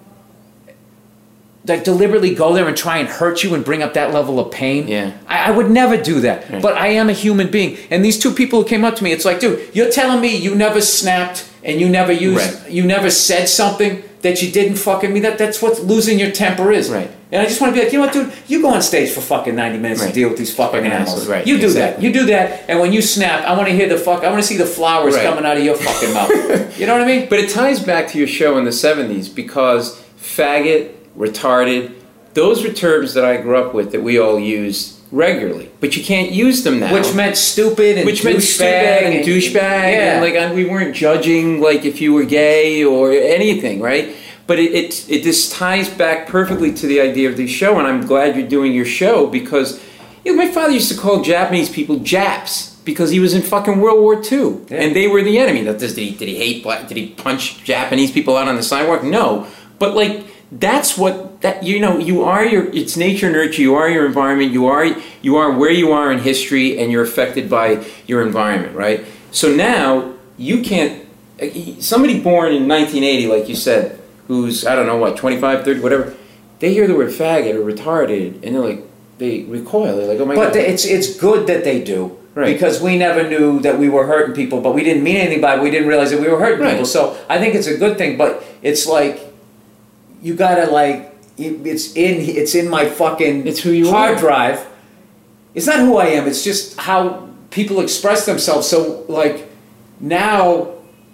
like deliberately go there and try and hurt you and bring up that level of pain? Yeah. I, I would never do that. Right. But I am a human being. And these two people who came up to me, it's like, dude, you're telling me you never snapped and you never used, Right. you never said something that you didn't fucking me. That that's what losing your temper is. Right. And I just want to be like, you know what, dude? You go on stage for fucking ninety minutes Right. and deal with these fucking, Fucking animals. assholes, right, You do exactly. that. You do that. And when you snap, I want to hear the fuck. I want to see the flowers Right. coming out of your fucking mouth. You know what I mean? But it ties back to your show in the seventies because faggot, retarded, those were terms that I grew up with that we all used regularly. But you can't use them now. Which meant stupid and Which meant douchebag stupid and douchebag. Yeah. And like and we weren't judging like if you were gay or anything, right? But it, it it just ties back perfectly to the idea of the show, and I'm glad you're doing your show because you know, my father used to call Japanese people Japs because he was in fucking World War Two, Yeah. and they were the enemy. Now, does, did he did he hate black? Did he punch Japanese people out on the sidewalk? No, but like that's what that you know you are your it's nature nurture. You are your environment. You are you are where you are in history, and you're affected by your environment, right? So now you can't. Somebody born in nineteen eighty, like you said, who's, I don't know, what, twenty-five, thirty, whatever, they hear the word faggot or retarded, and they're like, they recoil. They're like, oh my But God. the, it's it's good that they do. Right. Because we never knew that we were hurting people, but we didn't mean anything by it. We didn't realize that we were hurting Right. people. So I think it's a good thing, but it's like, you gotta like, it- it's in it's in my fucking It's who you hard are. drive. It's not who I am, it's just how people express themselves. So like, now,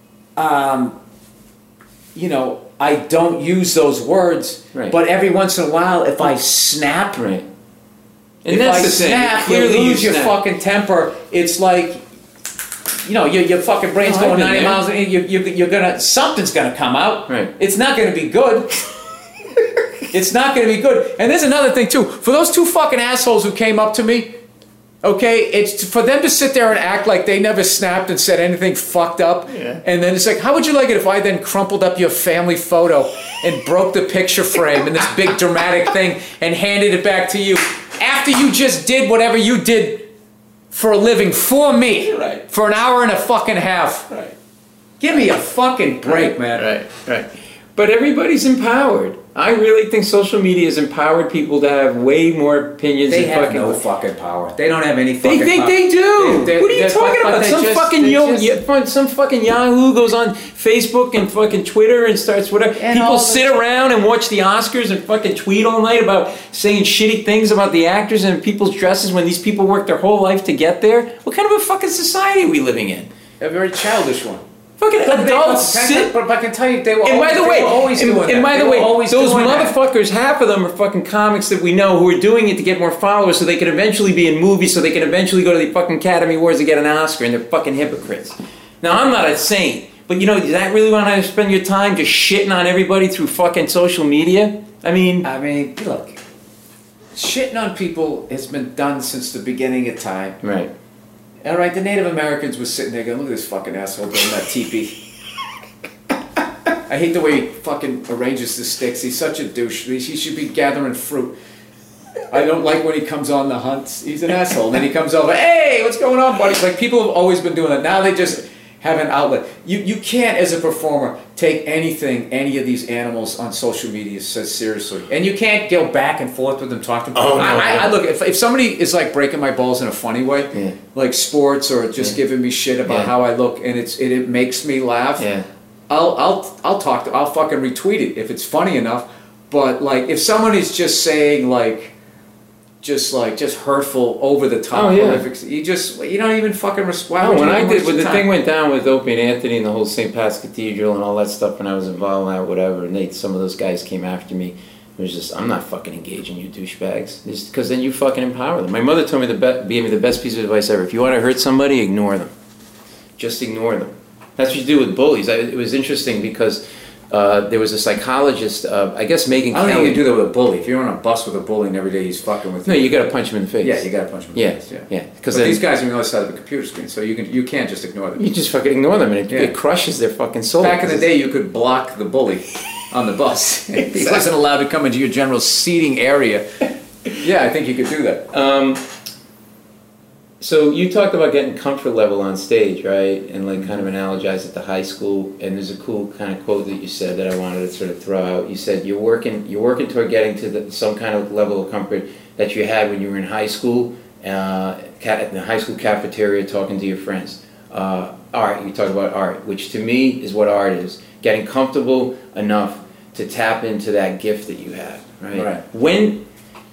um, you know, I don't use those words, Right. but every once in a while, if I snap, Right. And if that's I the thing. snap, Clearly you you lose your snap. fucking temper. It's like, you know, your, your fucking brain's No, I've going been ninety there. miles. You, you, you're gonna something's gonna come out. Right. It's not gonna be good. It's not gonna be good. And there's another thing too. For those two fucking assholes who came up to me, okay, it's for them to sit there and act like they never snapped and said anything fucked up. Yeah. And then it's like, how would you like it if I then crumpled up your family photo and broke the picture frame in this big dramatic thing and handed it back to you after you just did whatever you did for a living for me, Right. for an hour and a fucking half. Right. Give me a fucking break, Right, man. Right, right. But everybody's empowered. I really think social media has empowered people to have way more opinions They and have fucking... no fucking power. They don't have any They fucking think power. they do. They- they- what are you they- talking but- but about? they Some just- fucking they yo, just- yeah, some fucking Yahoo goes on Facebook and fucking Twitter and starts whatever. And all People the- sit around and watch the Oscars and fucking tweet all night about saying shitty things about the actors and people's dresses when these people work their whole life to get there. What kind of a fucking society are we living in? A very childish one. Fucking But they- adults but- sit. But I can tell you, they were. And by always, the they way, were always and, doing and that. by They the were way, always those doing that. motherfuckers, half of them are fucking comics that we know who are doing it to get more followers so they can eventually be in movies so they can eventually go to the fucking Academy Awards and get an Oscar, and they're fucking hypocrites. Now, I'm not a saint, but you know, does that really want to spend your time just shitting on everybody through fucking social media? I mean... I mean, look, shitting on people has been done since the beginning of time. Right. All right, the Native Americans were sitting there going, look at this fucking asshole doing that teepee. I hate the way he fucking arranges the sticks. He's such a douche. He should be gathering fruit. I don't like when he comes on the hunts. He's an asshole. And then he comes over, hey, what's going on, buddy? Like, people have always been doing that. Now they just have an outlet. You you can't, as a performer, take anything, any of these animals on social media so seriously. And you can't go back and forth with them, talk to them. Oh, no, I, I, no. I look, if, if somebody is like breaking my balls in a funny way, Yeah. like sports or just Yeah. giving me shit about Yeah. how I look, and it's it, it makes me laugh, Yeah. I'll I'll I'll talk to I'll fucking retweet it if it's funny enough. But like if someone is just saying like just like just hurtful, over the top, Oh, yeah. horrific, you just you don't even fucking respond. No, when I did, when the thing went down with Opie and Anthony and the whole Saint Pat's Cathedral and all that stuff, when I was involved in that, whatever, and they, some of those guys came after me, it was just, I'm not fucking engaging you douchebags, because then you fucking empower them. My mother told me the be- gave me the best piece of advice ever. If you want to hurt somebody, ignore them. Just ignore them. That's what you do with bullies. I, it was interesting because uh, there was a psychologist, uh, I guess Megan I don't Kelly. think you do that with a bully. If you're on a bus with a bully and every day he's fucking with No, you. you got to punch him in the face. Yeah, you gotta punch him in the Yeah, face. Yeah, yeah. Because Because then these guys are on the other side of the computer screen, so you can you can't just ignore them. you just fucking ignore them, and it, Yeah. it crushes their fucking soul. Back in the day, you could block the bully on the bus. He wasn't allowed to come into your general seating area. Yeah, I think you could do that. Um, so you talked about getting comfort level on stage, right? And like kind of analogize it to high school. And there's a cool kind of quote that you said that I wanted to sort of throw out. You said you're working you're working toward getting to the, some kind of level of comfort that you had when you were in high school, uh, ca- in the high school cafeteria, talking to your friends. Uh, art. You talk about art, which to me is what art is. Getting comfortable enough to tap into that gift that you have, right? Right. When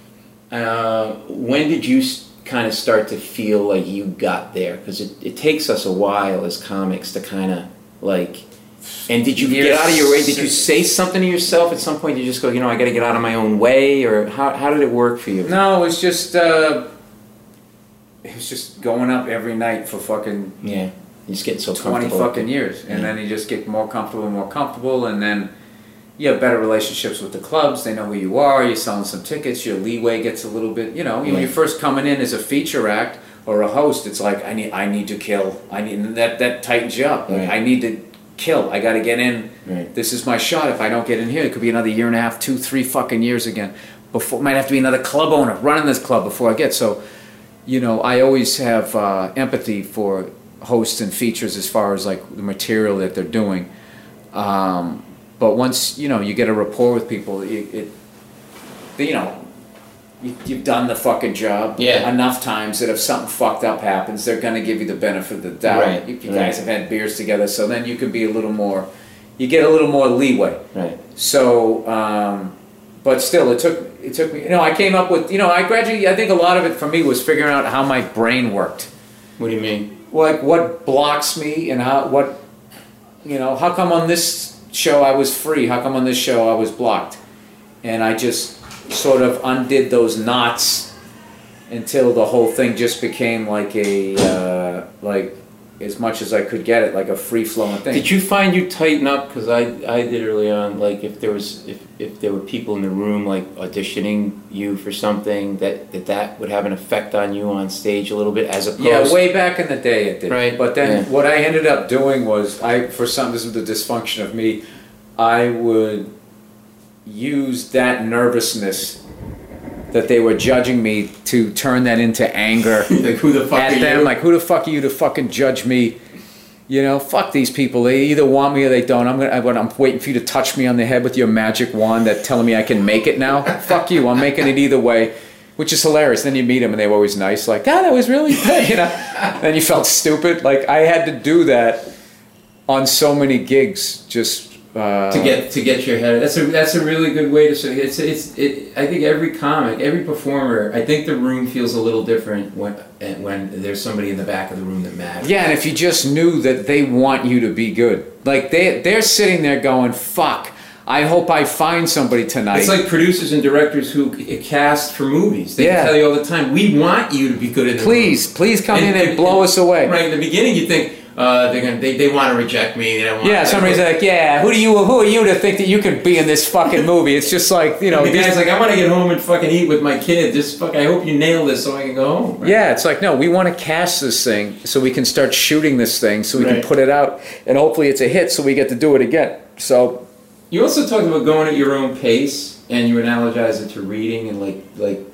uh, when did you kind of start to feel like you got there? Because it, it takes us a while as comics to kind of like. And did you Years. get out of your way? Did you say something to yourself at some point? Did you just go, you know, I got to get out of my own way, or how how did it work for you? No, it was just uh, it was just going up every night for fucking Yeah, you just getting so twenty comfortable. fucking years, and Yeah. then you just get more comfortable and more comfortable, and then you have better relationships with the clubs. They know who you are. You're selling some tickets. Your leeway gets a little bit. You know, when Yeah. you're first coming in as a feature act or a host, it's like I need I need to kill. I need and that that tightens you up. Like, Right. I need to kill. I got to get in. Right. This is my shot. If I don't get in here, it could be another year and a half, two, three fucking years again. Before might have to be another club owner running this club before I get. So, you know, I always have uh, empathy for hosts and features as far as like the material that they're doing. Um, but once you know you get a rapport with people, it, it you know. You, you've done the fucking job Yeah. enough times that if something fucked up happens, they're going to give you the benefit of the doubt. Right, You, you right. guys have had beers together, so then you can be a little more, you get a little more leeway. Right. So, um, but still, it took it took me. You know, I came up with. You know, I gradually. I think a lot of it for me was figuring out how my brain worked. What do you mean? Like what blocks me and how what, you know, how come on this show I was free? How come on this show I was blocked? And I just sort of undid those knots until the whole thing just became like a uh, like as much as I could get it, like a free flowing thing. Did you find you tighten up? Because I, I did early on. Like if there was if, if there were people in the room like auditioning you for something, that, that that would have an effect on you on stage a little bit, as opposed. Yeah, way back in the day it did. Right, But then yeah. what I ended up doing was, I for some, this is the dysfunction of me, I would use that nervousness that they were judging me to turn that into anger Like who the fuck at are them. you? Like, who the fuck are you to fucking judge me? You know, fuck these people. They either want me or they don't. I'm gonna. I'm waiting for you to touch me on the head with your magic wand that telling me I can make it now. Fuck you. I'm making it either way, which is hilarious. Then you meet them and they were always nice. Like, God, that was really good. You know. Then you felt stupid. Like I had to do that on so many gigs. Just. Uh, to get to get your head. That's a that's a really good way to say it's it's it. I think every comic, every performer, I think the room feels a little different when when there's somebody in the back of the room that matters. Yeah, and if you just knew that they want you to be good, like they they're sitting there going, "Fuck, I hope I find somebody tonight." It's like producers and directors who c- cast for movies. They Yeah. tell you all the time, "We want you to be good in the Please, room." please come in and blow us away. Right in the beginning, you think uh, they're gonna they, they want to reject me. They don't want. Yeah, somebody's like, "Yeah, who do you who are you to think that you can be in this fucking movie?" It's just like, you know, And the these- guy's like, "I want to get home and fucking eat with my kid. Just fuck. I hope you nail this so I can go home." Right? yeah, it's like, no, we want to cast this thing so we can start shooting this thing so we Right. can put it out and hopefully it's a hit so we get to do it again. So You also talked about going at your own pace, and you analogize it to reading, and like like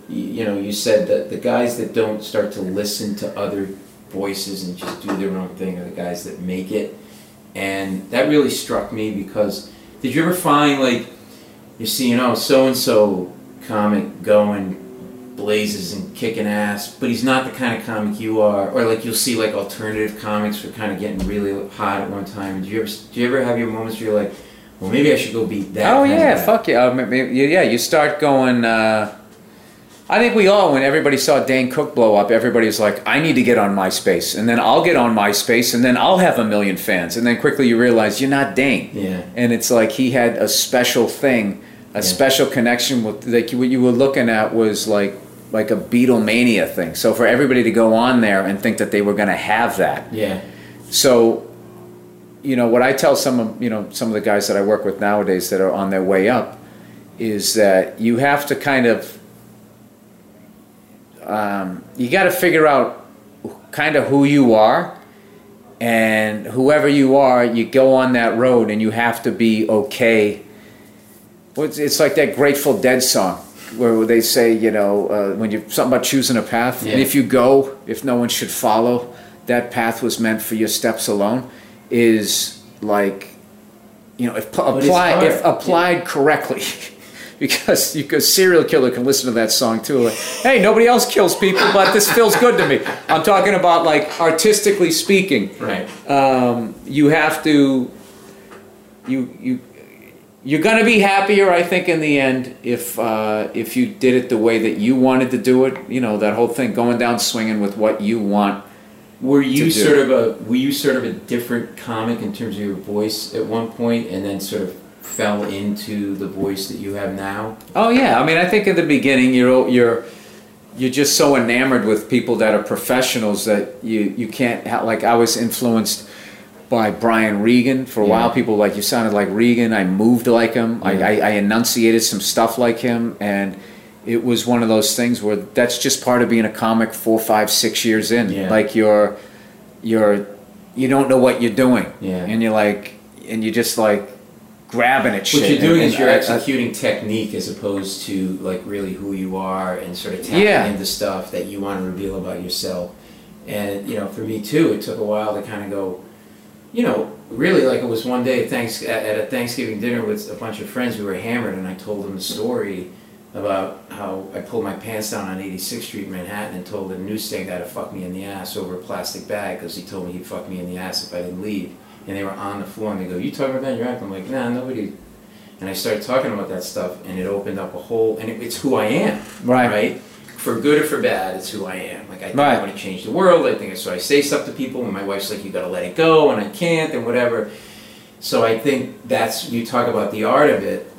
you, you know, you said that the guys that don't start to listen to other voices and just do their own thing are the guys that make it. And that really struck me because did you ever find like you see, you know, so and so comic going blazes and kicking ass, but he's not the kind of comic you are, or like you'll see like alternative comics are kind of getting really hot at one time. Do you ever do you ever have your moments where you're like, well, maybe I should go beat that? Oh kind yeah, of fuck yeah, uh, maybe, yeah. You start going. Uh, I think we all, when everybody saw Dane Cook blow up, everybody's like, I need to get on MySpace, and then I'll get on MySpace, and then I'll have a million fans, and then quickly you realize you're not Dane. Yeah. And it's like he had a special thing, a yeah. special connection with like what you were looking at was like like a Beatlemania thing. So for everybody to go on there and think that they were going to have that. Yeah. So, you know, what I tell some of you know some of the guys that I work with nowadays that are on their way up is that you have to kind of Um, you got to figure out kind of who you are, and whoever you are, you go on that road, and you have to be okay. It's like that Grateful Dead song where they say, you know, uh, when you something about choosing a path, yeah. and if you go, if no one should follow, that path was meant for your steps alone. Is like, you know, if applied if applied yeah. correctly. Because you, a serial killer can listen to that song too. Like, hey, nobody else kills people, but this feels good to me. I'm talking about like artistically speaking. Right. Um, you have to. You you you're gonna be happier, I think, in the end if uh, if you did it the way that you wanted to do it. You know, that whole thing, going down swinging with what you want. Were you to sort do. of a were you sort of a different comic in terms of your voice at one point, and then sort of fell into the voice that you have now? Oh yeah, I mean, I think in the beginning you're you're you're just so enamored with people that are professionals that you you can't ha- like I was influenced by Brian Regan for a yeah. while. People like you sounded like Regan. I moved like him. Yeah. I, I I enunciated some stuff like him, and it was one of those things where that's just part of being a comic. Four, five, six years in, yeah. like you're you're you don't know what you're doing, yeah. and you're like and you're just like. Grabbing at shit. What you're doing and, is you're and, executing uh, technique as opposed to like really who you are and sort of tapping yeah. into stuff that you want to reveal about yourself. And you know, for me too, it took a while to kind of go, you know, really like it was one day at, thanks, at a Thanksgiving dinner with a bunch of friends. We were hammered, and I told them the story about how I pulled my pants down on eighty-sixth Street in Manhattan and told a newsstand guy to fuck me in the ass over a plastic bag because he told me he'd fuck me in the ass if I didn't leave. And they were on the floor, and they go, you talking about your act? I'm like, nah, nobody. And I started talking about that stuff, and it opened up a whole, and it, it's who I am, right? Right? For good or for bad, it's who I am. Like, I think right. I want to change the world. I think so. I say stuff to people, and my wife's like, you got to let it go, and I can't, and whatever. So I think that's, you talk about the art of it.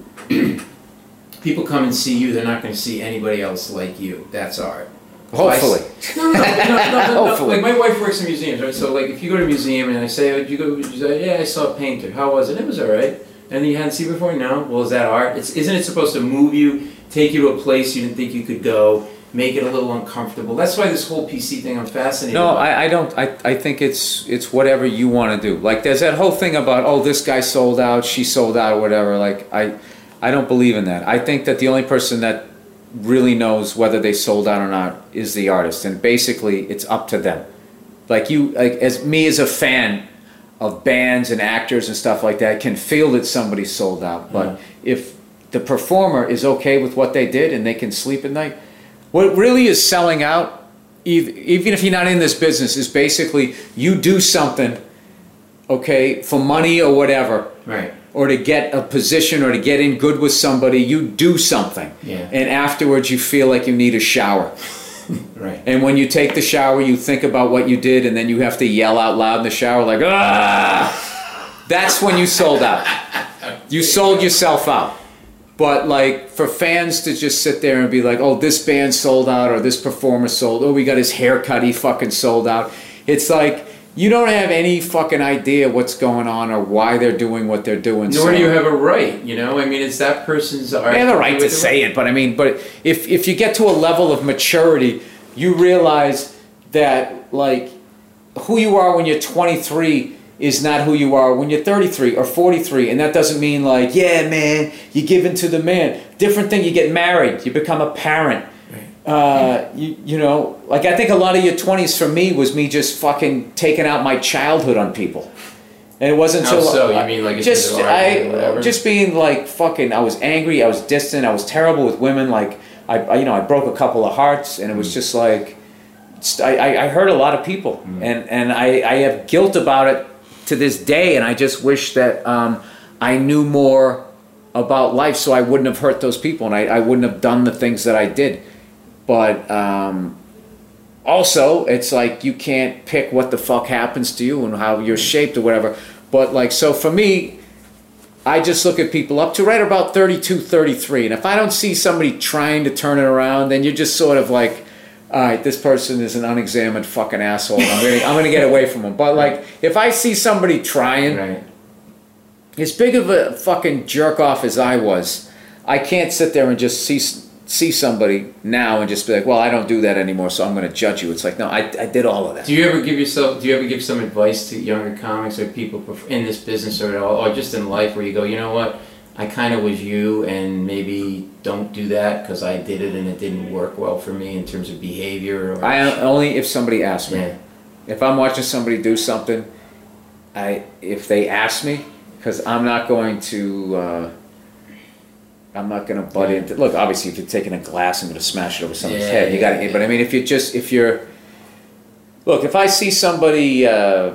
People come and see you, they're not going to see anybody else like you. That's art. Hopefully. No, no, no, no, no, no, Hopefully. Like my wife works in museums, right? So like if you go to a museum and I say, oh, did you go? Did you say, yeah, I saw a painter. How was it? It was all right. And you hadn't seen before? No. Well, is that art? It's isn't it supposed to move you, take you to a place you didn't think you could go, make it a little uncomfortable? That's why this whole P C thing I'm fascinated. No, by. I, I don't. I, I think it's it's whatever you want to do. Like there's that whole thing about oh this guy sold out, she sold out, or whatever. Like I I don't believe in that. I think that the only person that really knows whether they sold out or not is the artist, and basically it's up to them. Like you, like as me as a fan of bands and actors and stuff like that, can feel that somebody sold out. But yeah. if the performer is okay with what they did and they can sleep at night, what really is selling out, even if you're not in this business, is basically you do something, okay, for money or whatever. Right. Or to get a position or to get in good with somebody, you do something. Yeah. And afterwards you feel like you need a shower. Right. And when you take the shower, you think about what you did, and then you have to yell out loud in the shower like, ah! That's when you sold out. You sold yourself out. But like for fans to just sit there and be like, oh, this band sold out, or this performer sold, oh, we got his haircut, he fucking sold out. It's like, you don't have any fucking idea what's going on or why they're doing what they're doing. Nor so. do you have a right, you know? I mean, it's that person's art. They have a right to say it, but I mean, but if if you get to a level of maturity, you realize that, like, who you are when you're twenty-three is not who you are when you're thirty-three or forty-three. And that doesn't mean, like, yeah, man, you give in to the man. Different thing, you get married, you become a parent. Right. uh, you, you know, like I think a lot of your twenties for me was me just fucking taking out my childhood on people. And it wasn't How until so? You mean like just I I just being like fucking. I was angry. I was distant. I was terrible with women. Like I, I you know, I broke a couple of hearts, and it was just like I, I hurt a lot of people, mm. and and I, I have guilt about it to this day. And I just wish that um, I knew more about life, so I wouldn't have hurt those people, and I, I wouldn't have done the things that I did. But um, also, it's like you can't pick what the fuck happens to you and how you're shaped or whatever. But like, so for me, I just look at people up to right about thirty-two, thirty-three. And if I don't see somebody trying to turn it around, then you're just sort of like, all right, this person is an unexamined fucking asshole. I'm gonna, I'm gonna get away from them. But like, if I see somebody trying, right. as big of a fucking jerk off as I was, I can't sit there and just see see somebody now and just be like, well, I don't do that anymore, so I'm going to judge you. It's like, no, I, I did all of that. Do you ever give yourself, do you ever give some advice to younger comics or people in this business or, or just in life where you go, you know what, I kind of was you and maybe don't do that because I did it and it didn't work well for me in terms of behavior? Or... I only if somebody asks me. Yeah. If I'm watching somebody do something, I if they ask me, because I'm not going to... Uh, I'm not going to butt into... Look, obviously, if you're taking a glass, I'm going to smash it over someone's yeah, head. You got to... yeah. But I mean, if you just... If you're... Look, if I see somebody... Uh,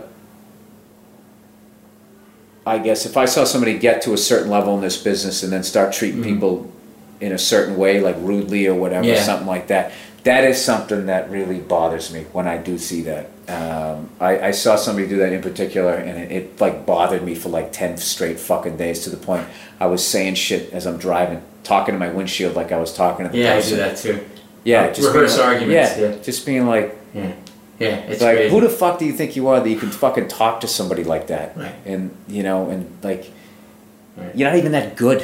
I guess if I saw somebody get to a certain level in this business and then start treating mm-hmm. people in a certain way, like rudely or whatever, yeah. something like that, that is something that really bothers me when I do see that. Um, I, I saw somebody do that in particular, and it, it like bothered me for like ten straight fucking days to the point I was saying shit as I'm driving, talking to my windshield like I was talking to the yeah, person. Yeah, I do that too. Yeah, uh, just rehearse like, arguments. Yeah, yeah, just being like, yeah, yeah. It's like, crazy. who the fuck do you think you are that you can fucking talk to somebody like that? Right. And you know, and like, right. you're not even that good.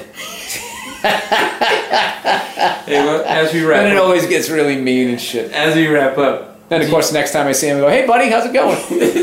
Hey, well, as we wrap and it up, always gets really mean and shit. As we wrap up, then of course next time I see him, I go, "Hey, buddy, how's it going?"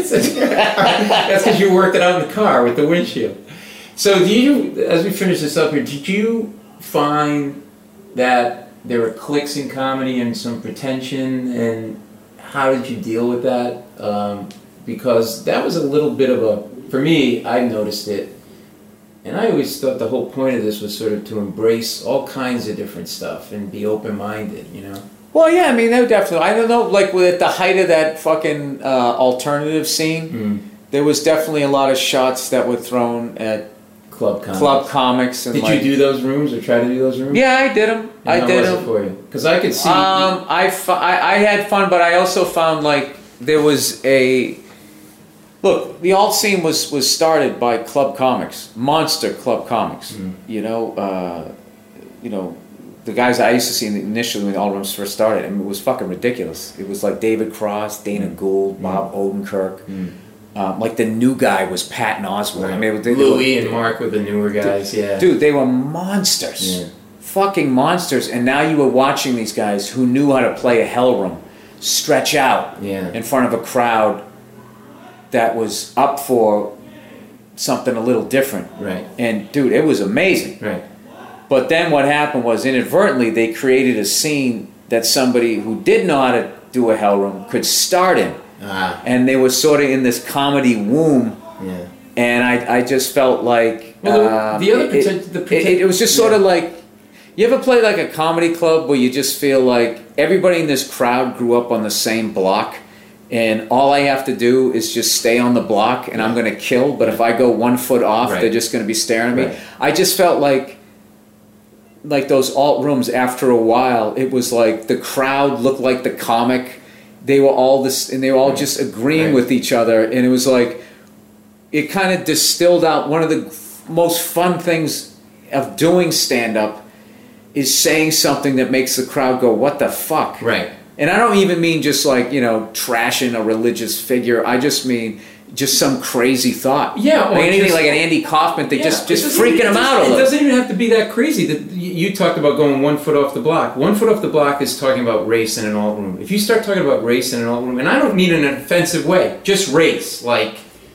That's because you worked it out in the car with the windshield. So, do you, as we finish this up here, did you find that there were cliques in comedy and some pretension, and how did you deal with that? Um, because that was a little bit of a, for me, I noticed it. And I always thought the whole point of this was sort of to embrace all kinds of different stuff and be open-minded, you know? Well, yeah, I mean, they were definitely, I don't know, like at the height of that fucking uh, alternative scene, mm. there was definitely a lot of shots that were thrown at club comics. Club comics and did like, you do those rooms or try to do those rooms? Yeah, I did them. And I how did was them. It for you? Because I could see. Um, I, fu- I, I had fun, but I also found like there was a... Look, the alt scene was, was started by club comics, monster club comics. Mm. You know, uh, you know, the guys I used to see initially when the alt rooms first started, I mean, it was fucking ridiculous. It was like David Cross, Dana mm. Gould, Bob mm. Odenkirk. Mm. Um, like the new guy was Patton Oswalt. Right. I mean, they, Louis they were, and Mark were the newer guys. Dude, yeah, dude, they were monsters, yeah. fucking monsters. And now you were watching these guys who knew how to play a hell room, stretch out yeah. in front of a crowd that was up for something a little different. Right. And dude, it was amazing. Right. But then what happened was inadvertently they created a scene that somebody who did know how to do a hell room could start in. Ah. And they were sort of in this comedy womb. Yeah. And I, I just felt like well, um, the other it, pretend, the pretend, it, it was just sort yeah. of like, you ever play like a comedy club where you just feel like everybody in this crowd grew up on the same block, and all I have to do is just stay on the block and I'm going to kill, but if I go one foot off, right. they're just going to be staring at me. Right. I just felt like like those alt rooms after a while, it was like the crowd looked like the comic. They were all this, and they were all right. just agreeing right. with each other, and it was like, it kind of distilled out one of the most fun things of doing stand-up is saying something that makes the crowd go, what the fuck? Right. And I don't even mean just like, you know, trashing a religious figure. I just mean just some crazy thought. Yeah. Like anything just, like an Andy Kaufman thing, yeah, just, just freaking him out a little. It doesn't even have to be that crazy. The, you talked about going one foot off the block. One foot off the block is talking about race in an alt room. If you start talking about race in an alt room, and I don't mean in an offensive way, just race, like,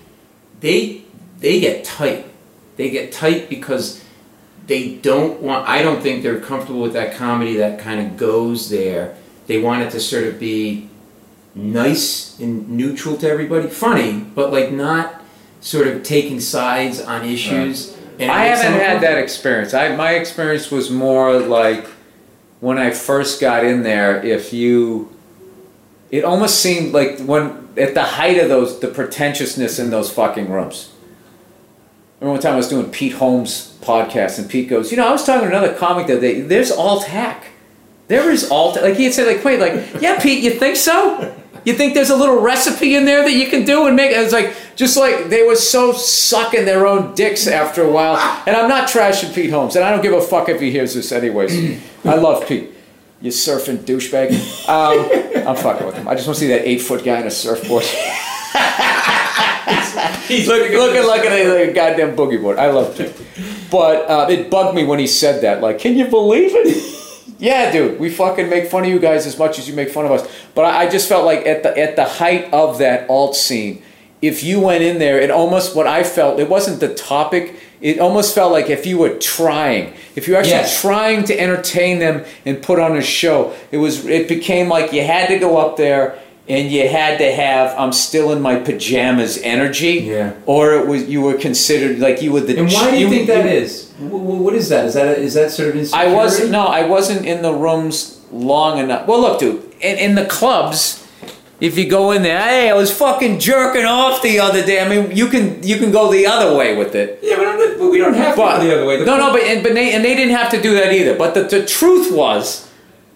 they they get tight. They get tight because they don't want, I don't think they're comfortable with that comedy that kind of goes there. they wanted to sort of be nice and neutral to everybody, funny, but like not sort of taking sides on issues. Right. And I like haven't some had of them- that experience. I my experience was more like when I first got in there. If you, it almost seemed like when at the height of those the pretentiousness in those fucking rooms. Remember one time I was doing Pete Holmes' podcast, and Pete goes, "You know, I was talking to another comic that they there's alt hack. There is alt like he had said like wait like yeah Pete, you think so? You think there's a little recipe in there that you can do and make?" It's like just like they were so sucking their own dicks after a while. And I'm not trashing Pete Holmes, and I don't give a fuck if he hears this anyways. I love Pete. You surfing douchebag. Um, I'm fucking with him. I just want to see that eight foot guy on a surfboard. He's Look, looking looking at like a, a goddamn boogie board. I love Pete. But uh, it bugged me when he said that. Like, can you believe it? Yeah, dude, we fucking make fun of you guys as much as you make fun of us. But I, I just felt like at the at the height of that alt scene, if you went in there, it almost, what I felt, it wasn't the topic, it almost felt like if you were trying, if you were actually Yes. trying to entertain them and put on a show, it was, it became like you had to go up there and you had to have, I'm still in my pajamas energy, Yeah. or it was, you were considered like you were the... And why do you, you think that is? Wh- wh- What is that? Is that is that sort of insecurity? I wasn't. No, I wasn't in the rooms long enough. Well, look, dude. In, in the clubs, if you go in there, hey, I was fucking jerking off the other day. I mean, you can you can go the other way with it. Yeah, but, I'm not- but we don't have to But go the other way. The no, no, but and, but they and they didn't have to do that either. But the, the truth was,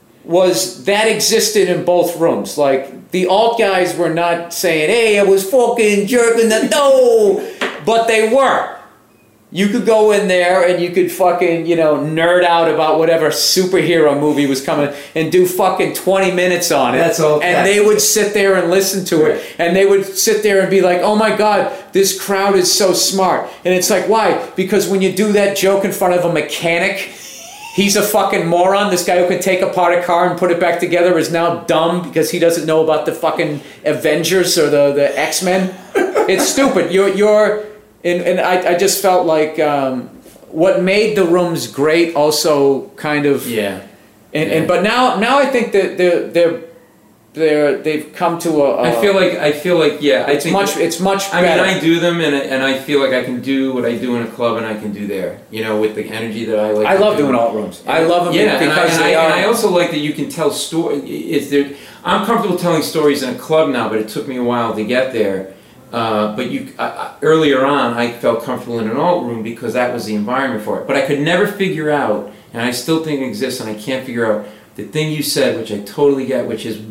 was that existed in both rooms. Like the alt guys were not saying, hey, I was fucking jerking the no, but they were. You could go in there and you could fucking, you know, nerd out about whatever superhero movie was coming and do fucking twenty minutes on it. That's all. And they would sit there and listen to it. Right. And they would sit there and be like, oh my God, this crowd is so smart. And it's like, why? Because when you do that joke in front of a mechanic, he's a fucking moron. This guy who can take apart a car and put it back together is now dumb because he doesn't know about the fucking Avengers or the, the X-Men. It's stupid. You're... you're And, and I, I just felt like um, what made the rooms great also kind of Yeah. and, Yeah. and but now now I think that they're they're they're they've come to a, a I feel like I feel like yeah. I it's think much that- it's much I better. mean, I do them, and I, and I feel like I can do what I do in a club, and I can do there. You know, with the energy that I like. I to love do. doing alt rooms. I love them Yeah, and I, because and, I, they are. and I also like that you can tell story. It's there. I'm comfortable telling stories in a club now, but it took me a while to get there. Uh, but you I, I, earlier on, I felt comfortable in an alt room because that was the environment for it. But I could never figure out, and I still think it exists, and I can't figure out the thing you said, which I totally get, which is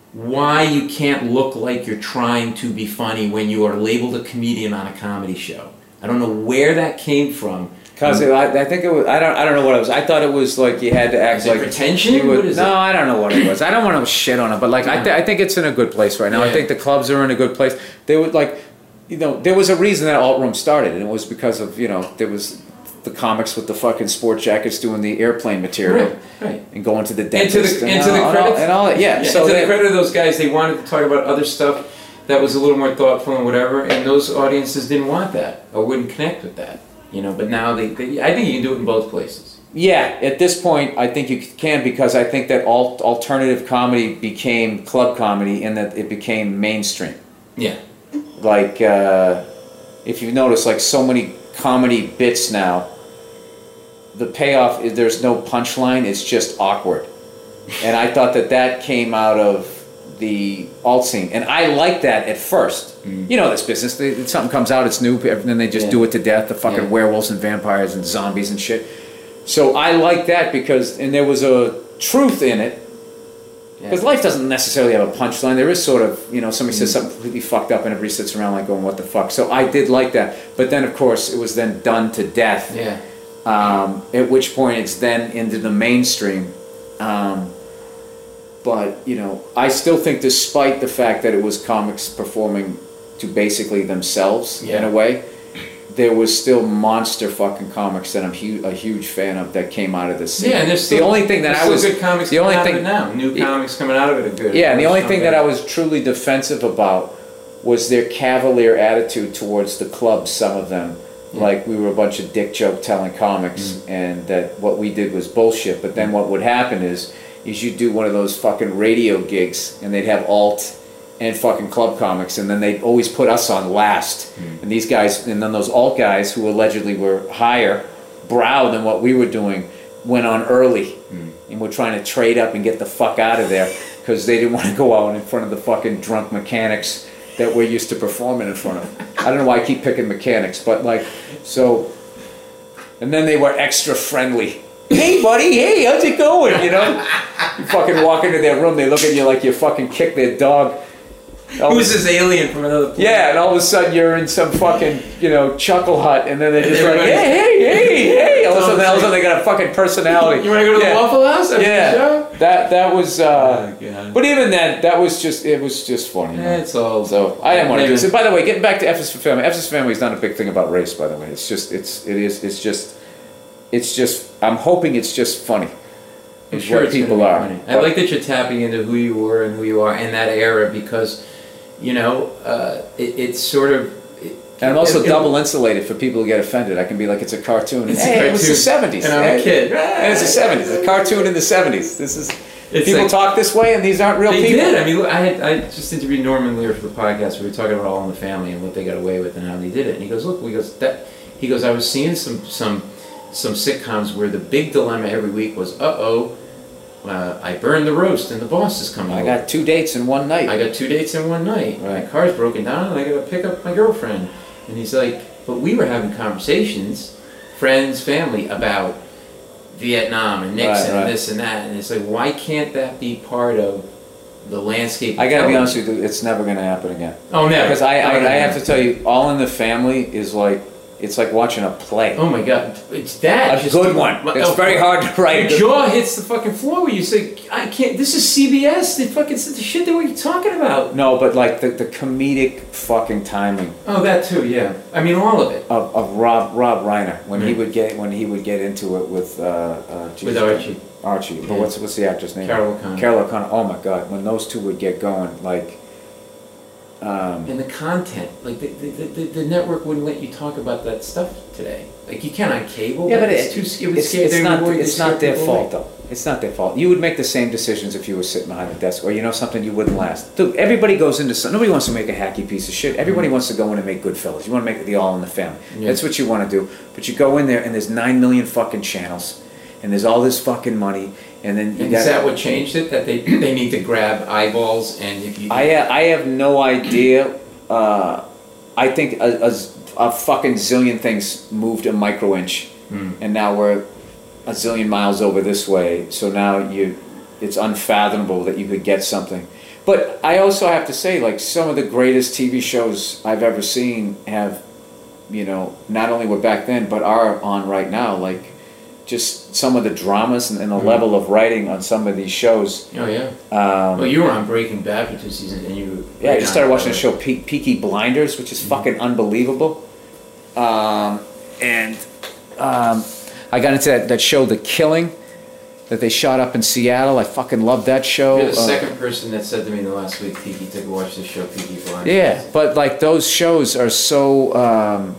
why you can't look like you're trying to be funny when you are labeled a comedian on a comedy show. I don't know where that came from. Because I, I think it was, I don't, I don't know what it was. I thought it was like you had to act Is it like pretension? you would- What is no, it? I don't know what it was. I don't want to shit on it, but like I, th- I think it's in a good place right now. I Yeah. think the clubs are in a good place. They would like, you know, there was a reason that alt room started, and it was because of you know there was the comics with the fucking sport jackets doing the airplane material Right, right. and going to the And to dentist the, and to the all, credit, and all that. Yeah, yeah, so and to they- the credit of those guys, they wanted to talk about other stuff that was a little more thoughtful and whatever, and those audiences didn't want that or wouldn't connect with that. You know, but now they, they I think you can do it in both places. Yeah, at this point, I think you can because I think that alt- alternative comedy became club comedy and that it became mainstream. Yeah. Like, uh, if you notice, like so many comedy bits now, the payoff is there's no punchline, it's just awkward. And I thought that that came out of the alt scene. And I liked that at first. Mm. You know this business, they, something comes out, it's new, and then they just Yeah. do it to death, the fucking Yeah. werewolves and vampires and zombies and shit. So I liked that because, and there was a truth in it. Because life doesn't necessarily have a punchline. There is sort of, you know, somebody says something completely fucked up and everybody sits around like going, what the fuck? So I did like that. But then, of course, it was then done to death. Yeah. Um, at which point it's then into the mainstream. Um, but, you know, I still think despite the fact that it was comics performing to basically themselves in Yeah. a way, there was still monster fucking comics that I'm hu- a huge fan of that came out of this scene. Yeah, and there's still, the only thing that there's I still was good comics the coming only out thing of it now. New Yeah. comics coming out of it are good. yeah, and the only thing that I Okay. was truly defensive about was their cavalier attitude towards the club, some of them. Yeah. Like we were a bunch of dick joke telling comics Mm. and that what we did was bullshit. But then what would happen is is you'd do one of those fucking radio gigs, and they'd have alt and fucking club comics, and then they'd always put us on last. Mm. And these guys, and then those alt guys who allegedly were higher brow than what we were doing, went on early, mm. and were trying to trade up and get the fuck out of there because they didn't want to go out in front of the fucking drunk mechanics that we're used to performing in front of. I don't know why I keep picking mechanics, but like, so, and then they were extra friendly. Hey buddy, hey, how's it going? You know? You fucking walk into their room, they look at you like you fucking kicked their dog. Who's this alien from another planet? Yeah, and all of a sudden you're in some fucking, you know, chuckle hut, and then they're just like, hey, hey, hey, hey. All of a sudden, all of a sudden they got a fucking personality. You want to go to yeah. the Waffle House after yeah. the show? That that was, uh, oh, but even then, that was just, it was just funny. Yeah, it's all. So I didn't want to do this. And by the way, getting back to F is for Family, F is for Family is not a big thing about race, by the way. It's just, it's, it is, it's just, it's just, I'm hoping it's just funny. I'm It's sure what it's people gonna be are. funny. I like that you're tapping into who you were and who you are in that era because, you know, uh, it, it's sort of. It, And I'm also it, double insulated for people who get offended. I can be like, it's a cartoon. It's hey, a cartoon. It was the seventies. And I'm hey, a kid. And it's the seventies. A cartoon in the seventies. This is It's people like, talk this way, and these aren't real they people. did. I mean, I had, I just interviewed Norman Lear for the podcast. We were talking about All in the Family and what they got away with and how they did it. And he goes, look, he goes that. He goes, I was seeing some some some sitcoms where the big dilemma every week was, uh oh. Uh, I burned the roast and the boss is coming I over. got two dates in one night. I got two dates in one night. Right. My car's broken down and I got to pick up my girlfriend. And he's like, but we were having conversations, friends, family, about Vietnam and Nixon Right, right. and this and that. And it's like, why can't that be part of the landscape of I gotta be television? honest with you, it's never gonna happen again. Oh, never. Because I, I, Never I have again. to tell you, All in the Family is like, it's like watching a play. Oh my God, it's that. a just- good one. It's Oh, very hard to write. Your jaw hits the fucking floor when you say, I can't, this is C B S. They fucking said the shit that we're talking about. No, but like the, the comedic fucking timing Oh, that too, yeah. I mean, all of it. of, of Rob Rob Reiner when he Mm. would get when he would get into it with uh, uh, With Jesus. Archie. Archie. But Yeah. what's what's the actor's name? Carol O'Connor. Carol O'Connor. Oh my God! When those two would get going, like. Um, And the content, like the, the, the, the network wouldn't let you talk about that stuff today. Like you can on cable. Yeah, but it's it, too. It would it's, scare. it's they not. would- It's they not scare their people fault away. though. It's not their fault. You would make the same decisions if you were sitting behind the desk, or you know something you wouldn't last. Dude, everybody goes into some. Nobody wants to make a hacky piece of shit. Everybody Mm-hmm. wants to go in and make Goodfellas. You want to make the All in the Family. Yeah. That's what you want to do. But you go in there and there's nine million fucking channels, and there's all this fucking money, and then you And got. is that what changed it? That they they need to grab eyeballs and if you. I I have no idea. Uh, I think a, a, a fucking zillion things moved a micro inch, Mm. and now we're a zillion miles over this way. So now you, it's unfathomable that you could get something. But I also have to say, like some of the greatest T V shows I've ever seen have, you know, not only were back then but are on right now. Like just some of the dramas and, and the Mm. level of writing on some of these shows. Oh yeah. Um, Well, you were on Breaking Bad for two seasons, and you. Yeah, I just started watching the show Pe- Peaky Blinders, which is fucking unbelievable. Um, and um, I got into that, that show, The Killing, that they shot up in Seattle. I fucking loved that show. You're the Uh, second person that said to me in the last week, Peaky, take a watch this show, Peaky Blinders. yeah, but like those shows are so. Um,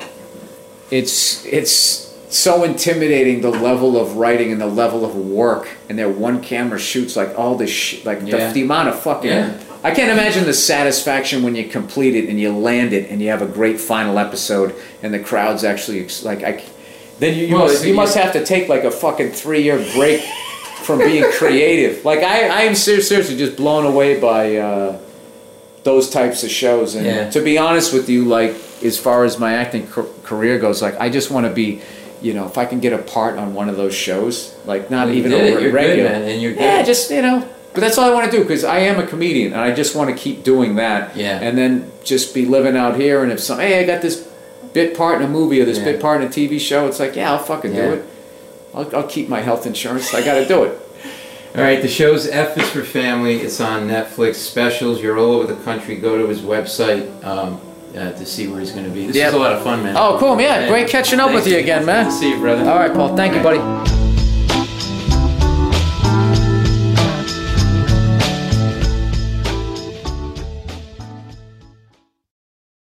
it's it's so intimidating, the level of writing and the level of work, and their one camera shoots like all this shit, like Yeah. the, the amount of fucking. Yeah. I can't imagine the satisfaction when you complete it and you land it and you have a great final episode and the crowd's actually ex- like I. c- Then you, you, Well, must, it- you must have to take like a fucking three year break from being creative. Like I, I am ser- seriously just blown away by uh, those types of shows. And Yeah. to be honest with you, like as far as my acting ca- career goes, like I just want to be, you know, if I can get a part on one of those shows, like not You even did a it, re- you're regular. good, man, and you're good. Yeah, just you know. But that's all I want to do because I am a comedian and I just want to keep doing that. Yeah. And then just be living out here. And if some, hey, I got this bit part in a movie or this Yeah. bit part in a T V show, it's like, yeah, I'll fucking Yeah. do it. I'll, I'll keep my health insurance. I got to do it. All right, the show's F is for Family. It's on Netflix specials. You're all over the country. Go to his website um, uh, to see where he's going to be. This Yep. is a lot of fun, man. Oh, cool, yeah. Great catching up with Thanks. you again, man. Good to see you, brother. All right, Paul. Thank you, buddy.